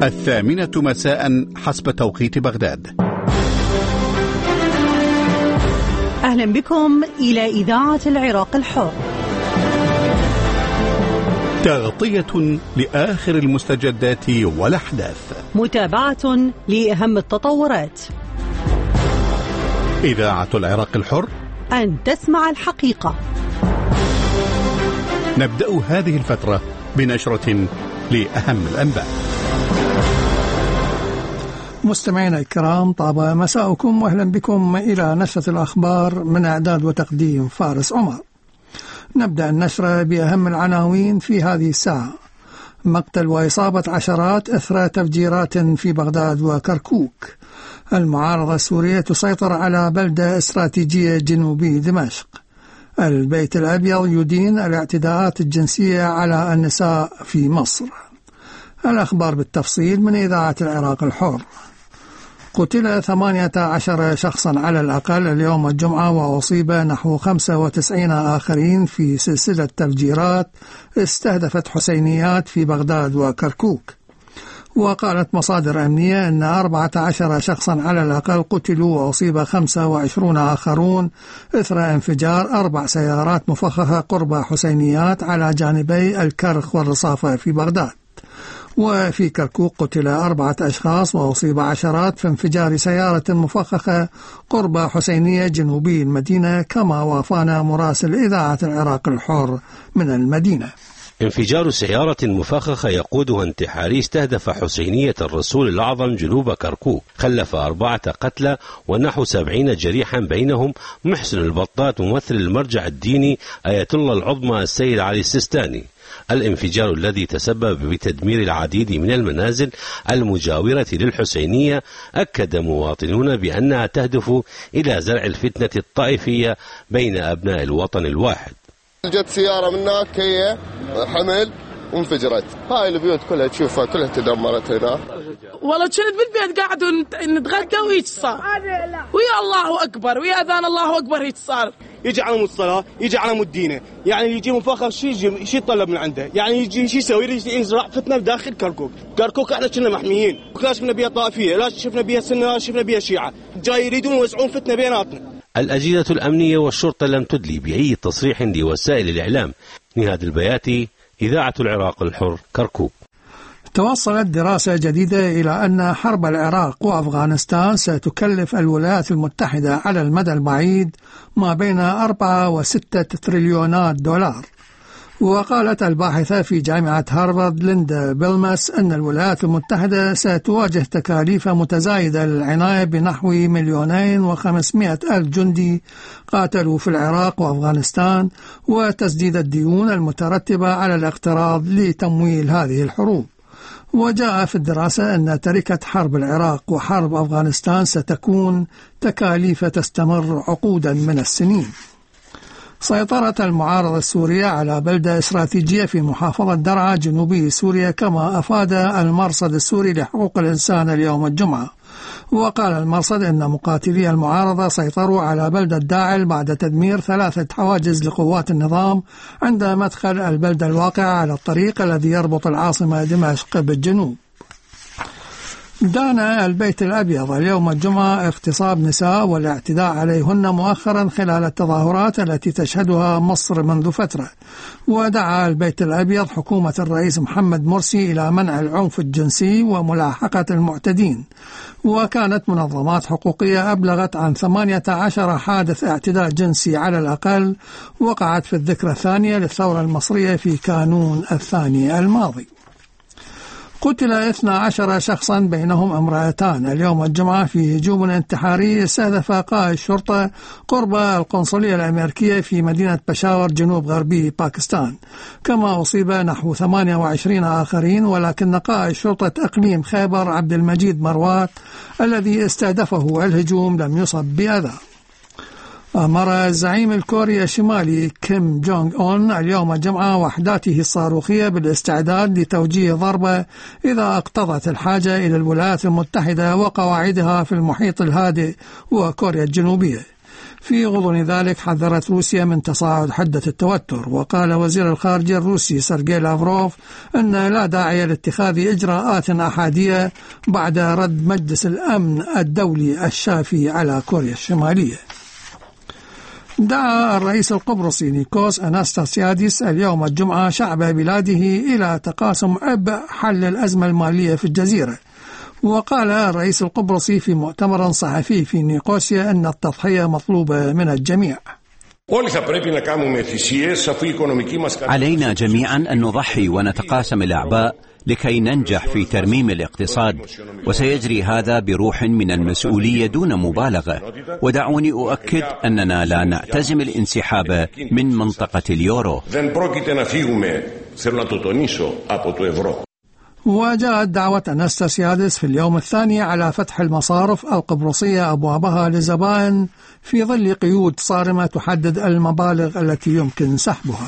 الثامنة مساء حسب توقيت بغداد. أهلا بكم إلى إذاعة العراق الحر. تغطية لآخر المستجدات والأحداث، متابعة لأهم التطورات. إذاعة العراق الحر، أن تسمع الحقيقة. نبدأ هذه الفترة بنشرة لأهم الأنباء. مستمعينا الكرام، طاب مساءكم وأهلا بكم إلى نشرة الأخبار من إعداد وتقديم فارس عمر. نبدأ النشرة بأهم العناوين في هذه الساعة. مقتل وإصابة عشرات إثر تفجيرات في بغداد وكركوك. المعارضة السورية تسيطر على بلدة استراتيجية جنوبي دمشق. البيت الأبيض يدين الاعتداءات الجنسية على النساء في مصر. الأخبار بالتفصيل من إذاعة العراق الحر. قتل 18 شخصا على الأقل اليوم الجمعة، وأصيب نحو 95 آخرين في سلسلة تفجيرات استهدفت حسينيات في بغداد وكركوك. وقالت مصادر أمنية أن 14 شخصا على الأقل قتلوا، وأصيب 25 آخرون إثر انفجار 4 سيارات مفخخة قرب حسينيات على جانبي الكرخ والرصافة في بغداد. وفي كركوك قتل 4 أشخاص وأصيب عشرات في انفجار سيارة مفخخة قرب حسينية جنوبي المدينة، كما وافانا مراسل إذاعة العراق الحر من المدينة. انفجار سيارة مفخخة يقودها انتحاري استهدف حسينية الرسول الأعظم جنوب كركوك، خلف 4 قتلى ونحو 70 جريحا، بينهم محسن البطاط ممثل المرجع الديني آية الله العظمى السيد علي السيستاني. الانفجار الذي تسبب بتدمير العديد من المنازل المجاورة للحسينية أكد مواطنون بأنها تهدف إلى زرع الفتنة الطائفية بين أبناء الوطن الواحد. جت سيارة من هناك هي حمل وانفجرت، هاي البيوت كلها تشوفها كلها تدمرت هنا. والله كنت بالبيت قاعد نتغدى وهيك صار، ويا الله أكبر ويا أذان الله أكبر هيك صار. يجي على الصلاة، يجي على الدينة، يعني يجي مفخر شيء يطلب من عنده، يعني يجي شيء يسوي، يزرع فتنة بداخل كركوك. كركوك احنا كنا محميين، لا شفنا بيها طائفية، لا شفنا بيها سنة، لا شفنا بيها شيعة، جاي يريدون يوزعون فتنة بيناتنا. الأجهزة الأمنية والشرطة لم تدلي بأي تصريح لوسائل الإعلام. نهاد البياتي، إذاعة العراق الحر، كركوك. توصلت دراسة جديدة إلى أن حرب العراق وأفغانستان ستكلف الولايات المتحدة على المدى البعيد ما بين 4 و6 تريليونات دولار. وقالت الباحثة في جامعة هارفارد ليندا بيلماس أن الولايات المتحدة ستواجه تكاليف متزايدة للعناية بنحو 2,500,000 جندي قاتلوا في العراق وأفغانستان، وتسديد الديون المترتبة على الاقتراض لتمويل هذه الحروب. وجاء في الدراسة أن تركة حرب العراق وحرب أفغانستان ستكون تكاليف تستمر عقودا من السنين. سيطرة المعارضة السورية على بلدة استراتيجية في محافظة درعا جنوبي سوريا، كما أفاد المرصد السوري لحقوق الإنسان اليوم الجمعة. وقال المرصد أن مقاتلي المعارضة سيطروا على بلدة داعل بعد تدمير 3 حواجز لقوات النظام عند مدخل البلدة الواقعة على الطريق الذي يربط العاصمة دمشق بالجنوب. دان البيت الأبيض اليوم الجمعة اغتصاب نساء والاعتداء عليهن مؤخرا خلال التظاهرات التي تشهدها مصر منذ فترة. ودعا البيت الأبيض حكومة الرئيس محمد مرسي إلى منع العنف الجنسي وملاحقة المعتدين. وكانت منظمات حقوقية أبلغت عن 18 حادث اعتداء جنسي على الأقل وقعت في الذكرى الثانية للثورة المصرية في كانون الثاني الماضي. قتل 12 شخصا بينهم امرأتان اليوم الجمعة في هجوم انتحاري استهدف قائد الشرطة قرب القنصلية الأمريكية في مدينة بشاور جنوب غربي باكستان، كما أصيب نحو 28 آخرين، ولكن قائد شرطة إقليم خيبر عبد المجيد مروات الذي استهدفه الهجوم لم يصب بأذى. أمر الزعيم الكوري الشمالي كيم جونغ أون اليوم الجمعة وحداته الصاروخية بالاستعداد لتوجيه ضربة إذا اقتضت الحاجة إلى الولايات المتحدة وقواعدها في المحيط الهادئ وكوريا الجنوبية. في غضون ذلك حذرت روسيا من تصاعد حدة التوتر، وقال وزير الخارجية الروسي سيرجي لافروف أن لا داعي لاتخاذ إجراءات أحادية بعد رد مجلس الأمن الدولي الشافي على كوريا الشمالية. دعا الرئيس القبرصي نيكوس أناستاسياديس اليوم الجمعة شعب بلاده إلى تقاسم عبء حل الأزمة المالية في الجزيرة. وقال الرئيس القبرصي في مؤتمر صحفي في نيقوسيا أن التضحية مطلوبة من الجميع. علينا جميعا أن نضحي ونتقاسم الأعباء لكي ننجح في ترميم الاقتصاد، وسيجري هذا بروح من المسؤولية دون مبالغة. ودعوني أؤكد أننا لا نعتزم الانسحاب من منطقة اليورو. وجاءت دعوة أناستاسياديس في اليوم الثاني على فتح المصارف القبرصية أبوابها للزبائن في ظل قيود صارمة تحدد المبالغ التي يمكن سحبها.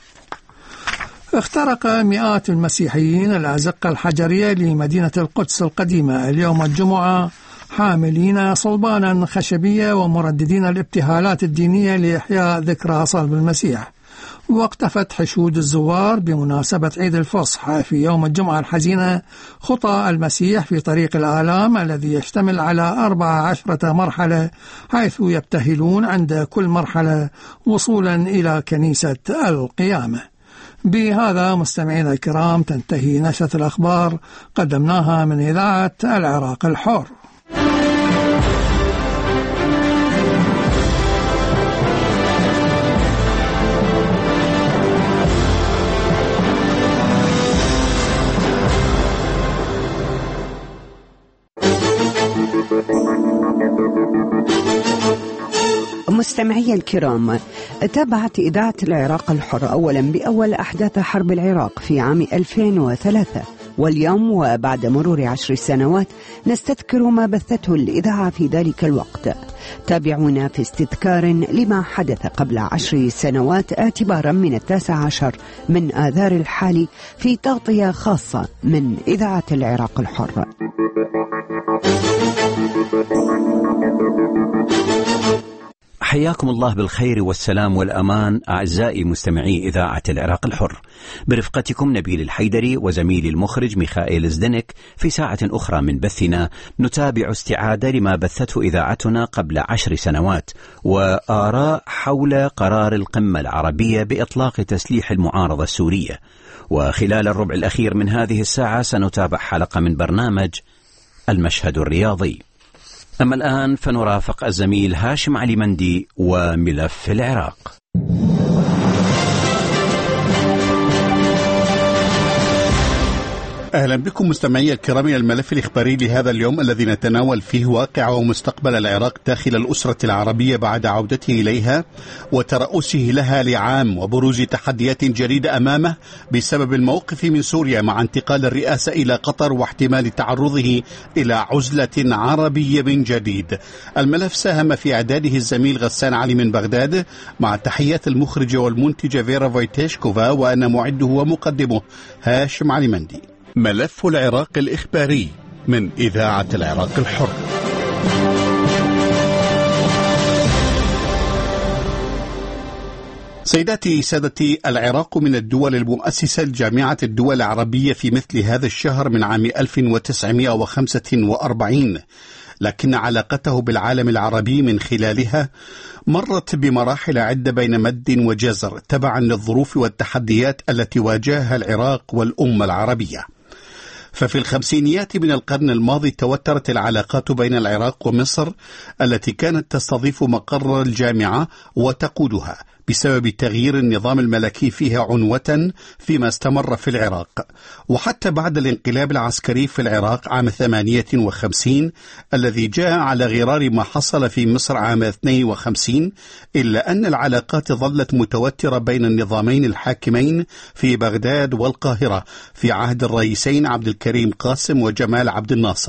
اخترق مئات المسيحيين الأزقة الحجرية لمدينة القدس القديمة اليوم الجمعة حاملين صلبانا خشبية ومرددين الابتهالات الدينية لإحياء ذكرى صلب المسيح. واقتفت حشود الزوار بمناسبة عيد الفصح في يوم الجمعة الحزينة خطى المسيح في طريق الآلام الذي يشتمل على 14 مرحلة، حيث يبتهلون عند كل مرحلة وصولا إلى كنيسة القيامة. بهذا مستمعينا الكرام تنتهي نشرة الأخبار قدمناها من إذاعة العراق الحر. مستمعي الكرام، تابعت إذاعة العراق الحر أولا بأول أحداث حرب العراق في عام 2003، واليوم وبعد مرور 10 سنوات نستذكر ما بثته الإذاعة في ذلك الوقت. تابعونا في استذكار لما حدث قبل 10 سنوات اعتبارا من 19 من آذار الحالي في تغطية خاصة من إذاعة العراق الحر. حياكم الله بالخير والسلام والأمان أعزائي مستمعي إذاعة العراق الحر، برفقتكم نبيل الحيدري وزميلي المخرج ميخائيل زدنك في ساعة أخرى من بثنا نتابع استعادة لما بثته إذاعتنا قبل 10 سنوات وآراء حول قرار القمة العربية بإطلاق تسليح المعارضة السورية. وخلال الربع الأخير من هذه الساعة سنتابع حلقة من برنامج المشهد الرياضي. أما الآن فنرافق الزميل هاشم علي مندي وملف العراق. أهلا بكم مستمعي الكرام إلى الملف الإخباري لهذا اليوم الذي نتناول فيه واقع ومستقبل العراق داخل الأسرة العربية بعد عودته إليها وترأسه لها لعام، وبروز تحديات جديدة أمامه بسبب الموقف من سوريا مع انتقال الرئاسة إلى قطر واحتمال تعرضه إلى عزلة عربية من جديد. الملف ساهم في إعداده الزميل غسان علي من بغداد مع تحيات المخرجة والمنتجة فيرا فويتيشكوفا، وأنا معده ومقدمه هاشم علي مندي. ملف العراق الإخباري من إذاعة العراق الحر. سيداتي سادتي، العراق من الدول المؤسسة لجامعة الدول العربية في مثل هذا الشهر من عام 1945، لكن علاقته بالعالم العربي من خلالها مرت بمراحل عدة بين مد وجزر تبعا للظروف والتحديات التي واجهها العراق والأمة العربية. ففي الخمسينيات من القرن الماضي توترت العلاقات بين العراق ومصر التي كانت تستضيف مقر الجامعة وتقودها بسبب تغيير النظام الملكي فيها عنوة فيما استمر في العراق. وحتى بعد الانقلاب العسكري في العراق عام 58 الذي جاء على غرار ما حصل في مصر عام 52، إلا أن العلاقات ظلت متوترة بين النظامين الحاكمين في بغداد والقاهرة في عهد الرئيسين عبد الكريم قاسم وجمال عبد الناصر.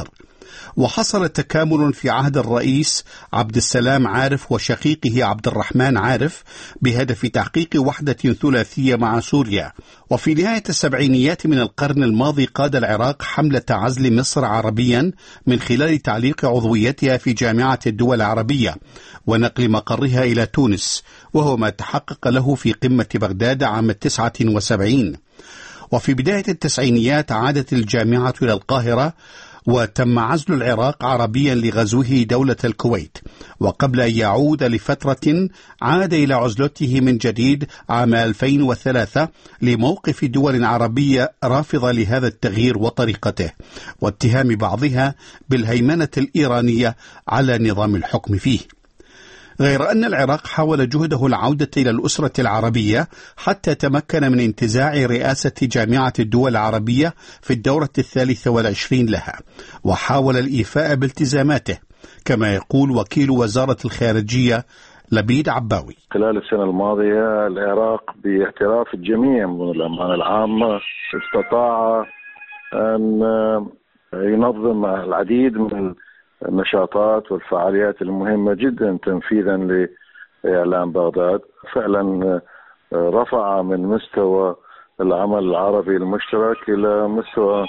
وحصل تكامل في عهد الرئيس عبد السلام عارف وشقيقه عبد الرحمن عارف بهدف تحقيق وحدة ثلاثية مع سوريا. وفي نهاية السبعينيات من القرن الماضي قاد العراق حملة عزل مصر عربيا من خلال تعليق عضويتها في جامعة الدول العربية ونقل مقرها إلى تونس، وهو ما تحقق له في قمة بغداد عام 79. وفي بداية التسعينيات عادت الجامعة إلى القاهرة وتم عزل العراق عربيا لغزوه دولة الكويت، وقبل أن يعود لفترة عاد إلى عزلته من جديد عام 2003 لموقف دول عربية رافضة لهذا التغيير وطريقته، واتهام بعضها بالهيمنة الإيرانية على نظام الحكم فيه. غير أن العراق حاول جهده العودة إلى الأسرة العربية حتى تمكن من انتزاع رئاسة جامعة الدول العربية في الدورة 23 لها، وحاول الإيفاء بالتزاماته، كما يقول وكيل وزارة الخارجية لبيد عباوي. خلال السنة الماضية العراق باعتراف الجميع من الأمانة العامة استطاع أن ينظم العديد من النشاطات والفعاليات المهمة جدا تنفيذا لإعلان بغداد. فعلا رفع من مستوى العمل العربي المشترك إلى مستوى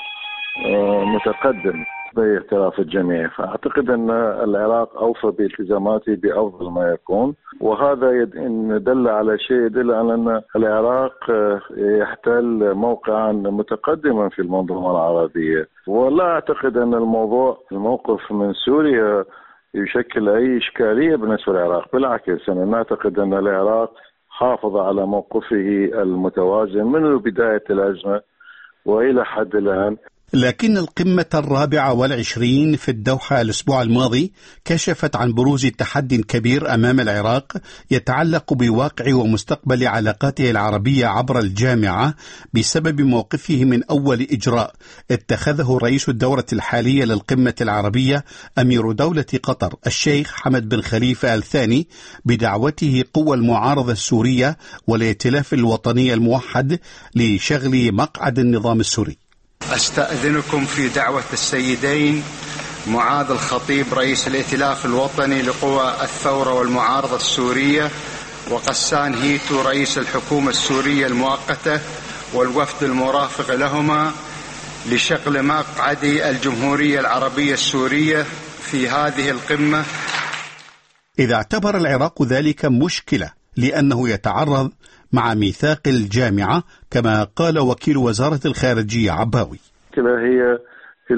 متقدم باعتراف الجميع. فأعتقد أن العراق أوفى بالتزاماته بأفضل ما يكون، وهذا دل على شيء، يدل على أن العراق يحتل موقعا متقدما في المنظومة العربية. ولا أعتقد أن الموقف من سوريا يشكل أي إشكالية بالنسبة للعراق، بالعكس أنا نعتقد أن العراق حافظ على موقفه المتوازن منذ بداية الأزمة وإلى حد الآن. لكن القمة 24 في الدوحة الأسبوع الماضي كشفت عن بروز تحدي كبير أمام العراق يتعلق بواقع ومستقبل علاقاته العربية عبر الجامعة بسبب موقفه من أول إجراء اتخذه رئيس الدورة الحالية للقمة العربية أمير دولة قطر الشيخ حمد بن خليفة الثاني بدعوته قوى المعارضة السورية والائتلاف الوطني الموحد لشغل مقعد النظام السوري. أستأذنكم في دعوة السيدين معاذ الخطيب رئيس الائتلاف الوطني لقوى الثورة والمعارضة السورية، وقسان هيتو رئيس الحكومة السورية المؤقتة والوفد المرافق لهما لشغل مقعد الجمهورية العربية السورية في هذه القمة. إذا اعتبر العراق ذلك مشكلة لأنه يتعرض مع ميثاق الجامعة كما قال وكيل وزارة الخارجية عباوي. هي في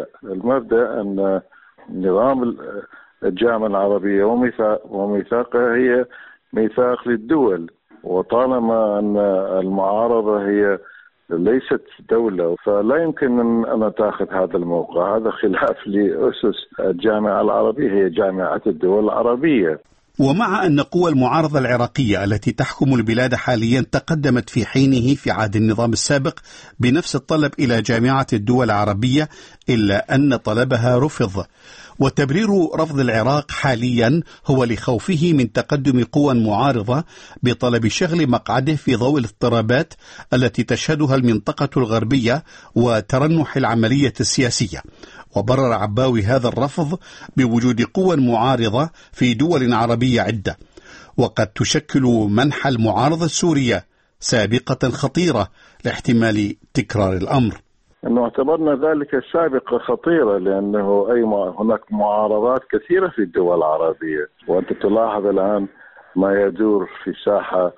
المبدأ أن نظام الجامعة العربية وميثاقها هي ميثاق للدول، وطالما أن المعارضة هي ليست دولة فلا يمكن أن تأخذ هذا الموقع. هذا خلاف لأسس الجامعة العربية، هي جامعة الدول العربية. ومع أن قوى المعارضة العراقية التي تحكم البلاد حاليا تقدمت في حينه في عهد النظام السابق بنفس الطلب إلى جامعة الدول العربية، إلا أن طلبها رفض، وتبرير رفض العراق حاليا هو لخوفه من تقدم قوى معارضة بطلب شغل مقعده في ضوء الاضطرابات التي تشهدها المنطقة الغربية وترنح العملية السياسية. وبرر عباوي هذا الرفض بوجود قوى معارضة في دول عربية عدة، وقد تشكل منح المعارضة السورية سابقة خطيرة لاحتمال تكرار الأمر. أنه اعتبرنا ذلك السابقة خطيرة، لأنه هناك معارضات كثيرة في الدول العربية، وأنت تلاحظ الآن ما يدور في الساحة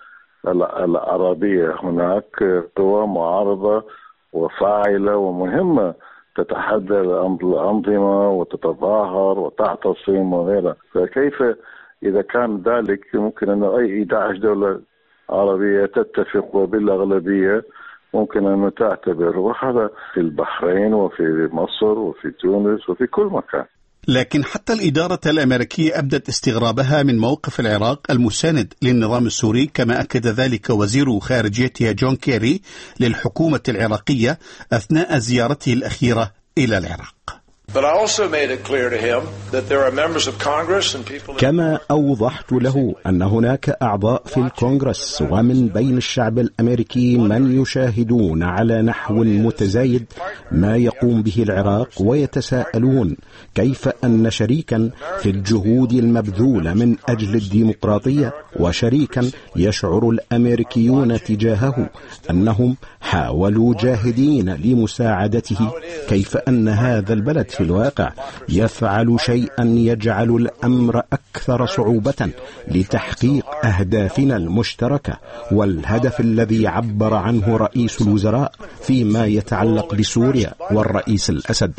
العربية. هناك قوى معارضة وفاعلة ومهمة تتحدى الأنظمة وتتظاهر وتعتصم وغيرها. فكيف إذا كان ذلك ممكن أن أي 11 دولة عربية تتفق وبالأغلبية ممكن أن تعتبر، وهذا في البحرين وفي مصر وفي تونس وفي كل مكان. لكن حتى الإدارة الأمريكية أبدت استغرابها من موقف العراق المساند للنظام السوري، كما أكد ذلك وزير خارجيتها جون كيري للحكومة العراقية أثناء زيارته الأخيرة إلى العراق. كما أوضحت له أن هناك أعضاء في الكونغرس ومن بين الشعب الأمريكي من يشاهدون على نحو متزايد ما يقوم به العراق ويتساءلون كيف أن شريكا في الجهود المبذولة من أجل الديمقراطية وشريكا يشعر الأمريكيون تجاهه أنهم حاولوا جاهدين لمساعدته، كيف أن هذا البلد في الواقع يفعل شيئا يجعل الأمر أكثر صعوبة لتحقيق أهدافنا المشتركة والهدف الذي عبر عنه رئيس الوزراء فيما يتعلق بسوريا والرئيس الأسد.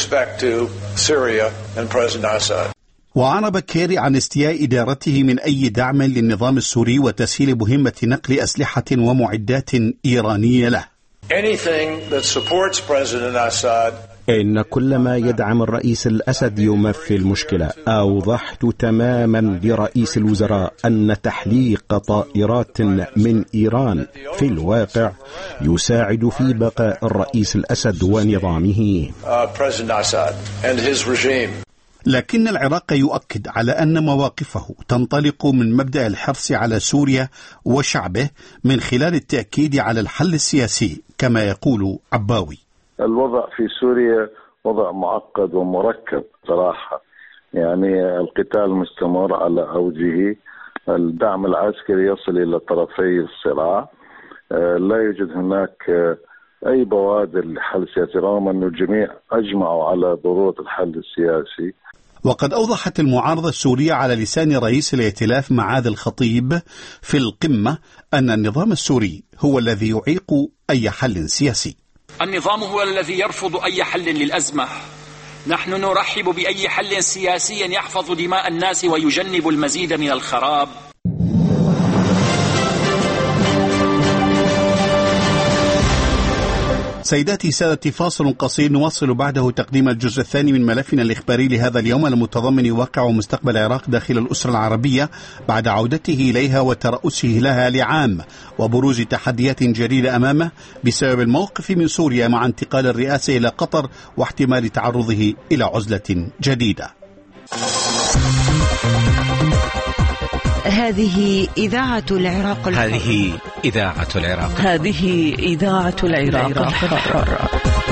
وأعرب كيري عن استياء إدارته من أي دعم للنظام السوري وتسهيل مهمة نقل أسلحة ومعدات إيرانية له. إن كل ما يدعم الرئيس الأسد يمثل مشكلة. أوضحت تماما لرئيس الوزراء أن تحليق طائرات من إيران في الواقع يساعد في بقاء الرئيس الأسد ونظامه. لكن العراق يؤكد على أن مواقفه تنطلق من مبدأ الحرص على سوريا وشعبه من خلال التأكيد على الحل السياسي كما يقول عباوي. الوضع في سوريا وضع معقد ومركب صراحة، يعني القتال مستمر على أوجه، الدعم العسكري يصل إلى طرفي الصراع، لا يوجد هناك أي بوادر لحل سياسي رغم أن الجميع أجمعوا على ضرورة الحل السياسي. وقد أوضحت المعارضة السورية على لسان رئيس الائتلاف معاذ الخطيب في القمة أن النظام السوري هو الذي يعيق أي حل سياسي. النظام هو الذي يرفض أي حل للأزمة. نحن نرحب بأي حل سياسي يحفظ دماء الناس ويجنب المزيد من الخراب. سيداتي سادتي، فاصل قصير نواصل بعده تقديم الجزء الثاني من ملفنا الإخباري لهذا اليوم المتضمن واقع ومستقبل العراق داخل الأسرة العربية بعد عودته إليها وترأسه لها لعام وبروز تحديات جديدة أمامه بسبب الموقف من سوريا مع انتقال الرئاسة إلى قطر واحتمال تعرضه إلى عزلة جديدة. هذه إذاعة العراق الحر. هذه إذاعة العراق. هذه إذاعة العراق الحر.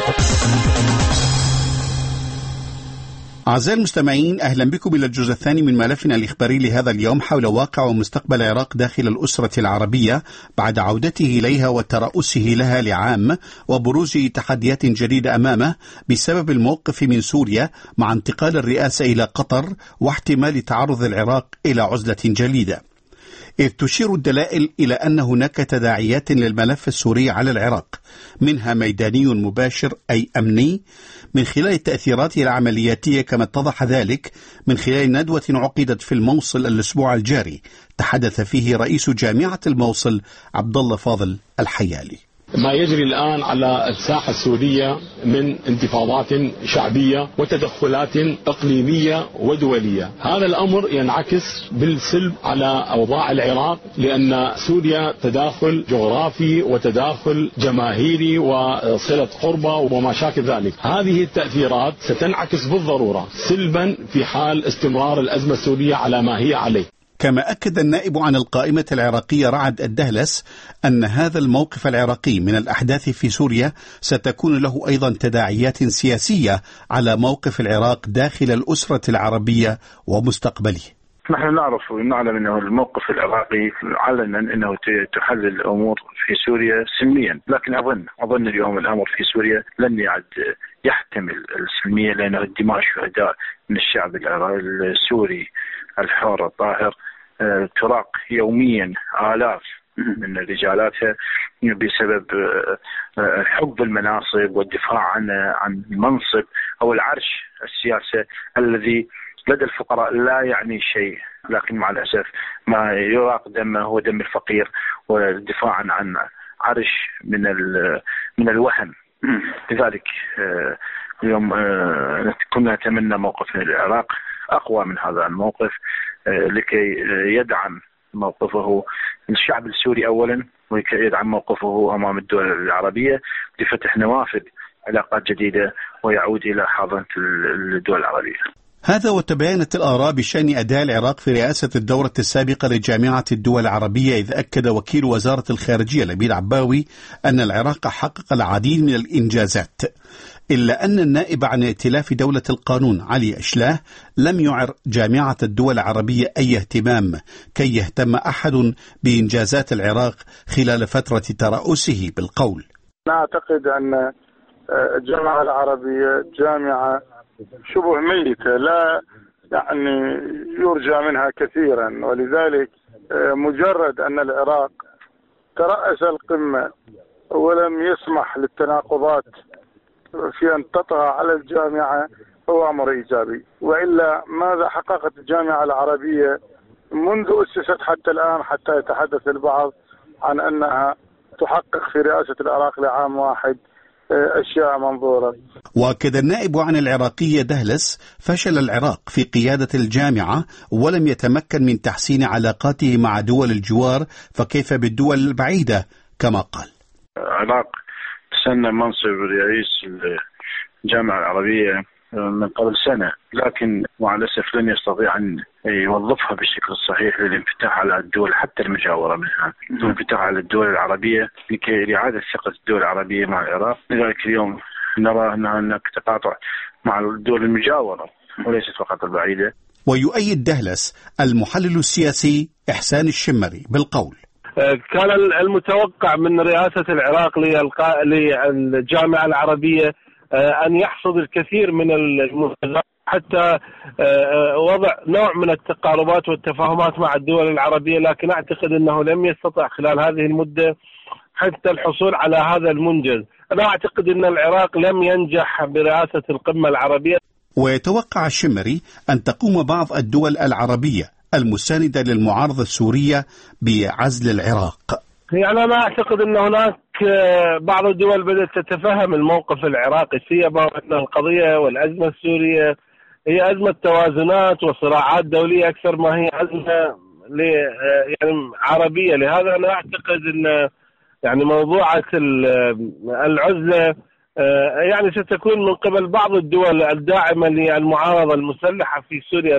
أعزائي المستمعين، أهلا بكم إلى الجزء الثاني من ملفنا الإخباري لهذا اليوم حول واقع ومستقبل العراق داخل الأسرة العربية بعد عودته إليها وترأسه لها لعام وبروز تحديات جديدة أمامه بسبب الموقف من سوريا مع انتقال الرئاسة إلى قطر واحتمال تعرض العراق إلى عزلة جديدة. إذ تشير الدلائل إلى أن هناك تداعيات للملف السوري على العراق، منها ميداني مباشر أي أمني من خلال التأثيرات العملياتية كما اتضح ذلك من خلال ندوة عقدت في الموصل الأسبوع الجاري تحدث فيه رئيس جامعة الموصل عبد الله فاضل الحيالي. ما يجري الآن على الساحة السورية من انتفاضات شعبية وتدخلات إقليمية ودولية، هذا الأمر ينعكس بالسلب على أوضاع العراق، لأن سوريا تداخل جغرافي وتداخل جماهيري وصلة قربة وما شاكل ذلك. هذه التأثيرات ستنعكس بالضرورة سلبا في حال استمرار الأزمة السورية على ما هي عليه. كما أكد النائب عن القائمة العراقية رعد الدهلس أن هذا الموقف العراقي من الأحداث في سوريا ستكون له أيضا تداعيات سياسية على موقف العراق داخل الأسرة العربية ومستقبله. نحن نعرف ونعلم أنه الموقف العراقي علنا أنه تحل الأمور في سوريا سلميا، لكن أظن اليوم الأمر في سوريا لن يعد يحتمل السلمية، لأنه دماء الشهداء من الشعب السوري الحر الطاهر تراق يوميا آلاف من رجالاتها بسبب حب المناصب والدفاع عن المنصب أو العرش السياسي الذي لدى الفقراء لا يعني شيء، لكن مع الأسف ما يراق دمه هو دم الفقير والدفاع عن عرش من الوهن. لذلك اليوم كنا نتمنى موقف العراق أقوى من هذا الموقف لكي يدعم موقفه الشعب السوري أولا، ولكي يدعم موقفه أمام الدول العربية لفتح نوافذ علاقات جديدة ويعود إلى حاضنة الدول العربية. هذا وتباينت الآراء بشأن أداء العراق في رئاسة الدورة السابقة لجامعة الدول العربية، إذ أكد وكيل وزارة الخارجية لبيد عباوي أن العراق حقق العديد من الإنجازات، إلا أن النائب عن ائتلاف دولة القانون علي أشلاه لم يعر جامعة الدول العربية أي اهتمام كي يهتم أحد بإنجازات العراق خلال فترة ترأسه بالقول. أعتقد أن الجامعة العربية جامعة شبه ميتة، لا يعني يرجى منها كثيرا، ولذلك مجرد أن العراق ترأس القمة ولم يسمح للتناقضات في أن تطغى على الجامعة هو أمر إيجابي، وإلا ماذا حققت الجامعة العربية منذ أسست حتى الآن، حتى يتحدث البعض عن أنها تحقق في رئاسة العراق لعام واحد أشياء منظورة. وأكد النائب عن العراقية دهلس فشل العراق في قيادة الجامعة ولم يتمكن من تحسين علاقاته مع دول الجوار، فكيف بالدول البعيدة كما قال. العراق تسنى منصب رئيس الجامعة العربية من قبل سنة، لكن مع الأسف لن يستطيع أن يوظفها بالشكل الصحيح للانفتاح على الدول حتى المجاورة منها، الانفتاح على الدول العربية لكي لإعادة ثقة الدول العربية مع العراق. لذلك اليوم نرى أن هناك تقاطع مع الدول المجاورة وليست فقط البعيدة. ويؤيد دهلس المحلل السياسي إحسان الشمري بالقول: كان المتوقع من رئاسة العراق للجامعة العربية أن يحصد الكثير من المنجزات حتى وضع نوع من التقاربات والتفاهمات مع الدول العربية، لكن أعتقد أنه لم يستطع خلال هذه المدة حتى الحصول على هذا المنجز. أنا أعتقد أن العراق لم ينجح برئاسة القمة العربية. ويتوقع الشمري أن تقوم بعض الدول العربية المساندة للمعارضة السورية بعزل العراق. يعني أنا أعتقد أن هناك بعض الدول بدأت تتفهم الموقف العراقي، سيما أن القضية والأزمة السورية هي أزمة توازنات وصراعات دولية أكثر ما هي أزمة يعني عربية. لهذا أنا أعتقد أن يعني موضوعة العزلة يعني ستكون من قبل بعض الدول الداعمة للمعارضة المسلحة في سوريا.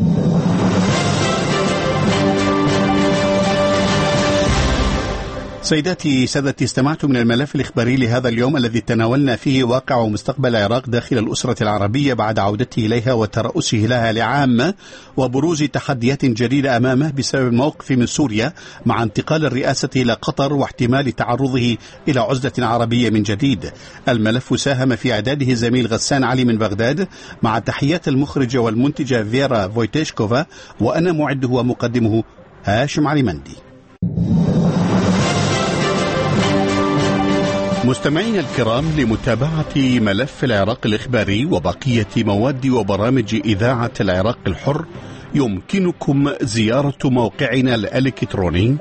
سيداتي سادتي، استمعتم من الملف الإخباري لهذا اليوم الذي تناولنا فيه واقع ومستقبل العراق داخل الأسرة العربية بعد عودته إليها وترأسه لها لعام، وبروز تحديات جديدة أمامه بسبب الموقف من سوريا مع انتقال الرئاسة إلى قطر واحتمال تعرضه إلى عزلة عربية من جديد. الملف ساهم في إعداده زميل غسان علي من بغداد، مع تحيات المخرجة والمنتجة فيرا فويتيشكوفا، وأنا معده ومقدمه هاشم علي مندي. مستمعينا الكرام، لمتابعة ملف العراق الإخباري وبقية مواد وبرامج إذاعة العراق الحر يمكنكم زيارة موقعنا الإلكتروني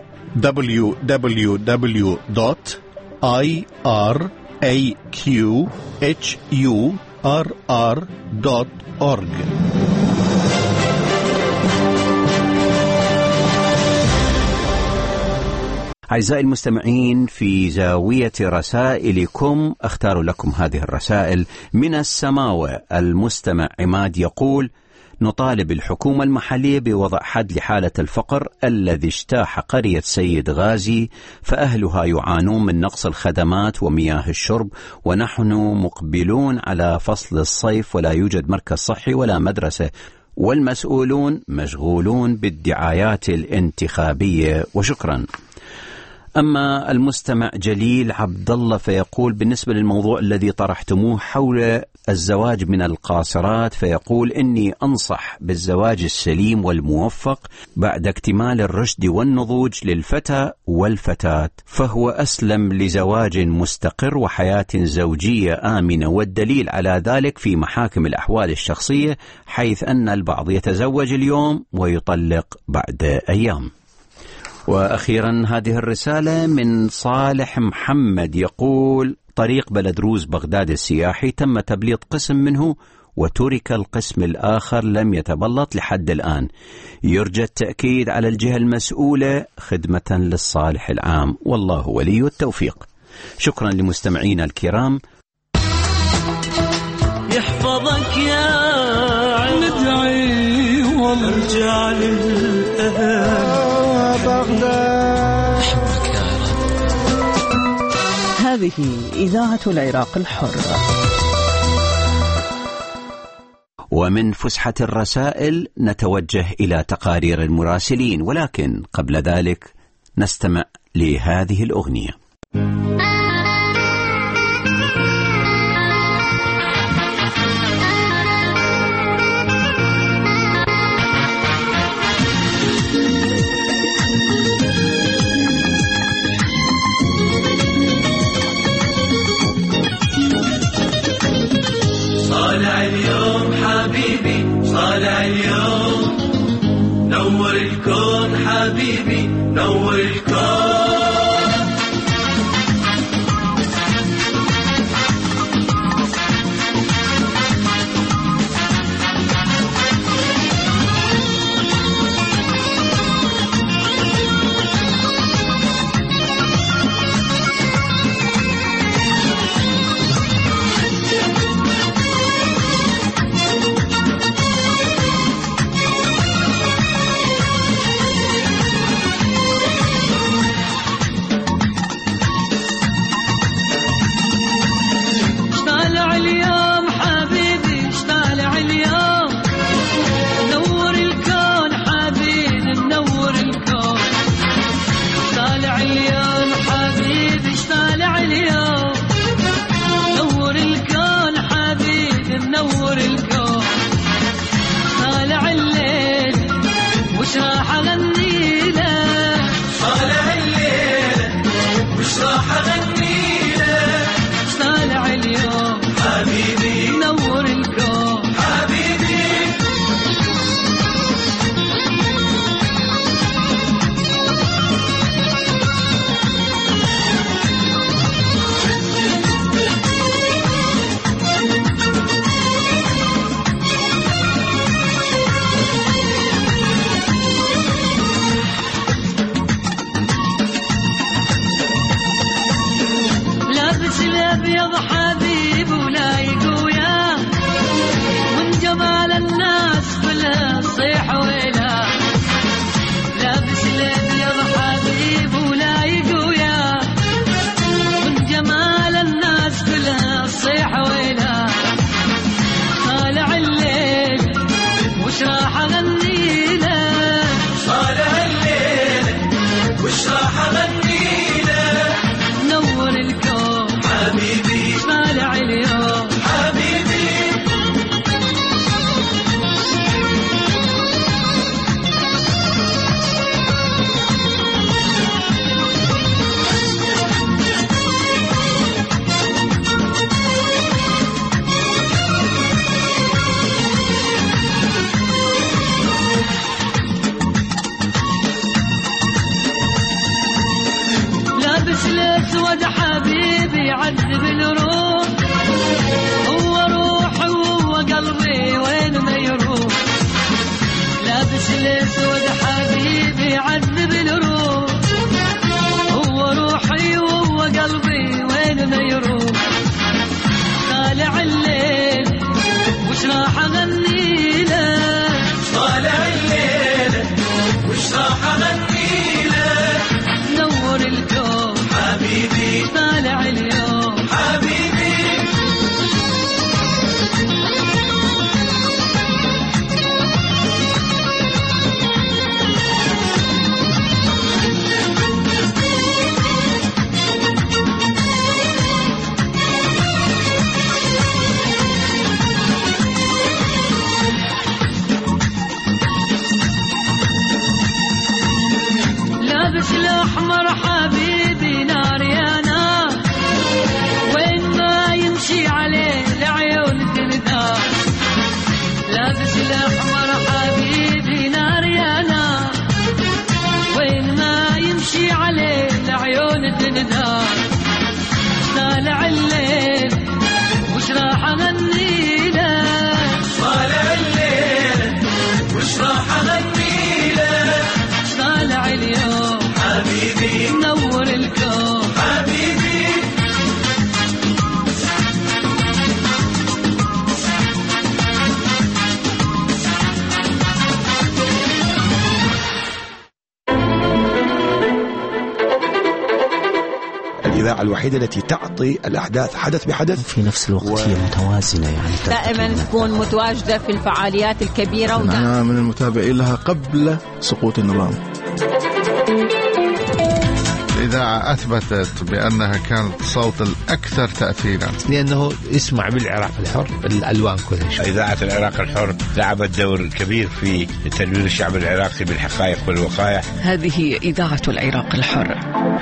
www.iraqhurr.org. أعزائي المستمعين، في زاوية رسائلكم أختار لكم هذه الرسائل من السماوة. المستمع عماد يقول: نطالب الحكومة المحلية بوضع حد لحالة الفقر الذي اجتاح قرية سيد غازي، فأهلها يعانون من نقص الخدمات ومياه الشرب، ونحن مقبلون على فصل الصيف ولا يوجد مركز صحي ولا مدرسة، والمسؤولون مشغولون بالدعايات الانتخابية. وشكرا. أما المستمع جليل عبد الله فيقول: بالنسبة للموضوع الذي طرحتموه حول الزواج من القاصرات، فيقول: إني أنصح بالزواج السليم والموفق بعد اكتمال الرشد والنضوج للفتى والفتاة، فهو أسلم لزواج مستقر وحياة زوجية آمنة، والدليل على ذلك في محاكم الأحوال الشخصية، حيث أن البعض يتزوج اليوم ويطلق بعد أيام. وأخيرا هذه الرسالة من صالح محمد يقول: طريق بلد روز بغداد السياحي تم تبليط قسم منه وترك القسم الآخر لم يتبلط لحد الآن، يرجى التأكيد على الجهة المسؤولة خدمة للصالح العام، والله ولي التوفيق. شكرا لمستمعينا الكرام. يحفظك يا عين ندعي وارجع للأهل بغداد. هذه إذاعة العراق الحر. ومن فسحة الرسائل نتوجه إلى تقارير المراسلين، ولكن قبل ذلك نستمع لهذه الأغنية. طالع اليوم حبيبي طالع اليوم نور الكون حبيبي نور الكون الإذاعة الوحيدة التي تعطي الأحداث حدث بحدث في نفس الوقت هي متوازنة، يعني دائما تكون متواجدة في الفعاليات الكبيرة. أنا من المتابعين لها قبل سقوط النظام. الإذاعة أثبتت بأنها كانت صوت الأكثر تأثيرا، لأنه يسمع بالعراق الحر الألوان كلها. إذاعة العراق الحر لعبت دور كبير في تنوير الشعب العراقي بالحقائق والوقائع. هذه إذاعة العراق الحر.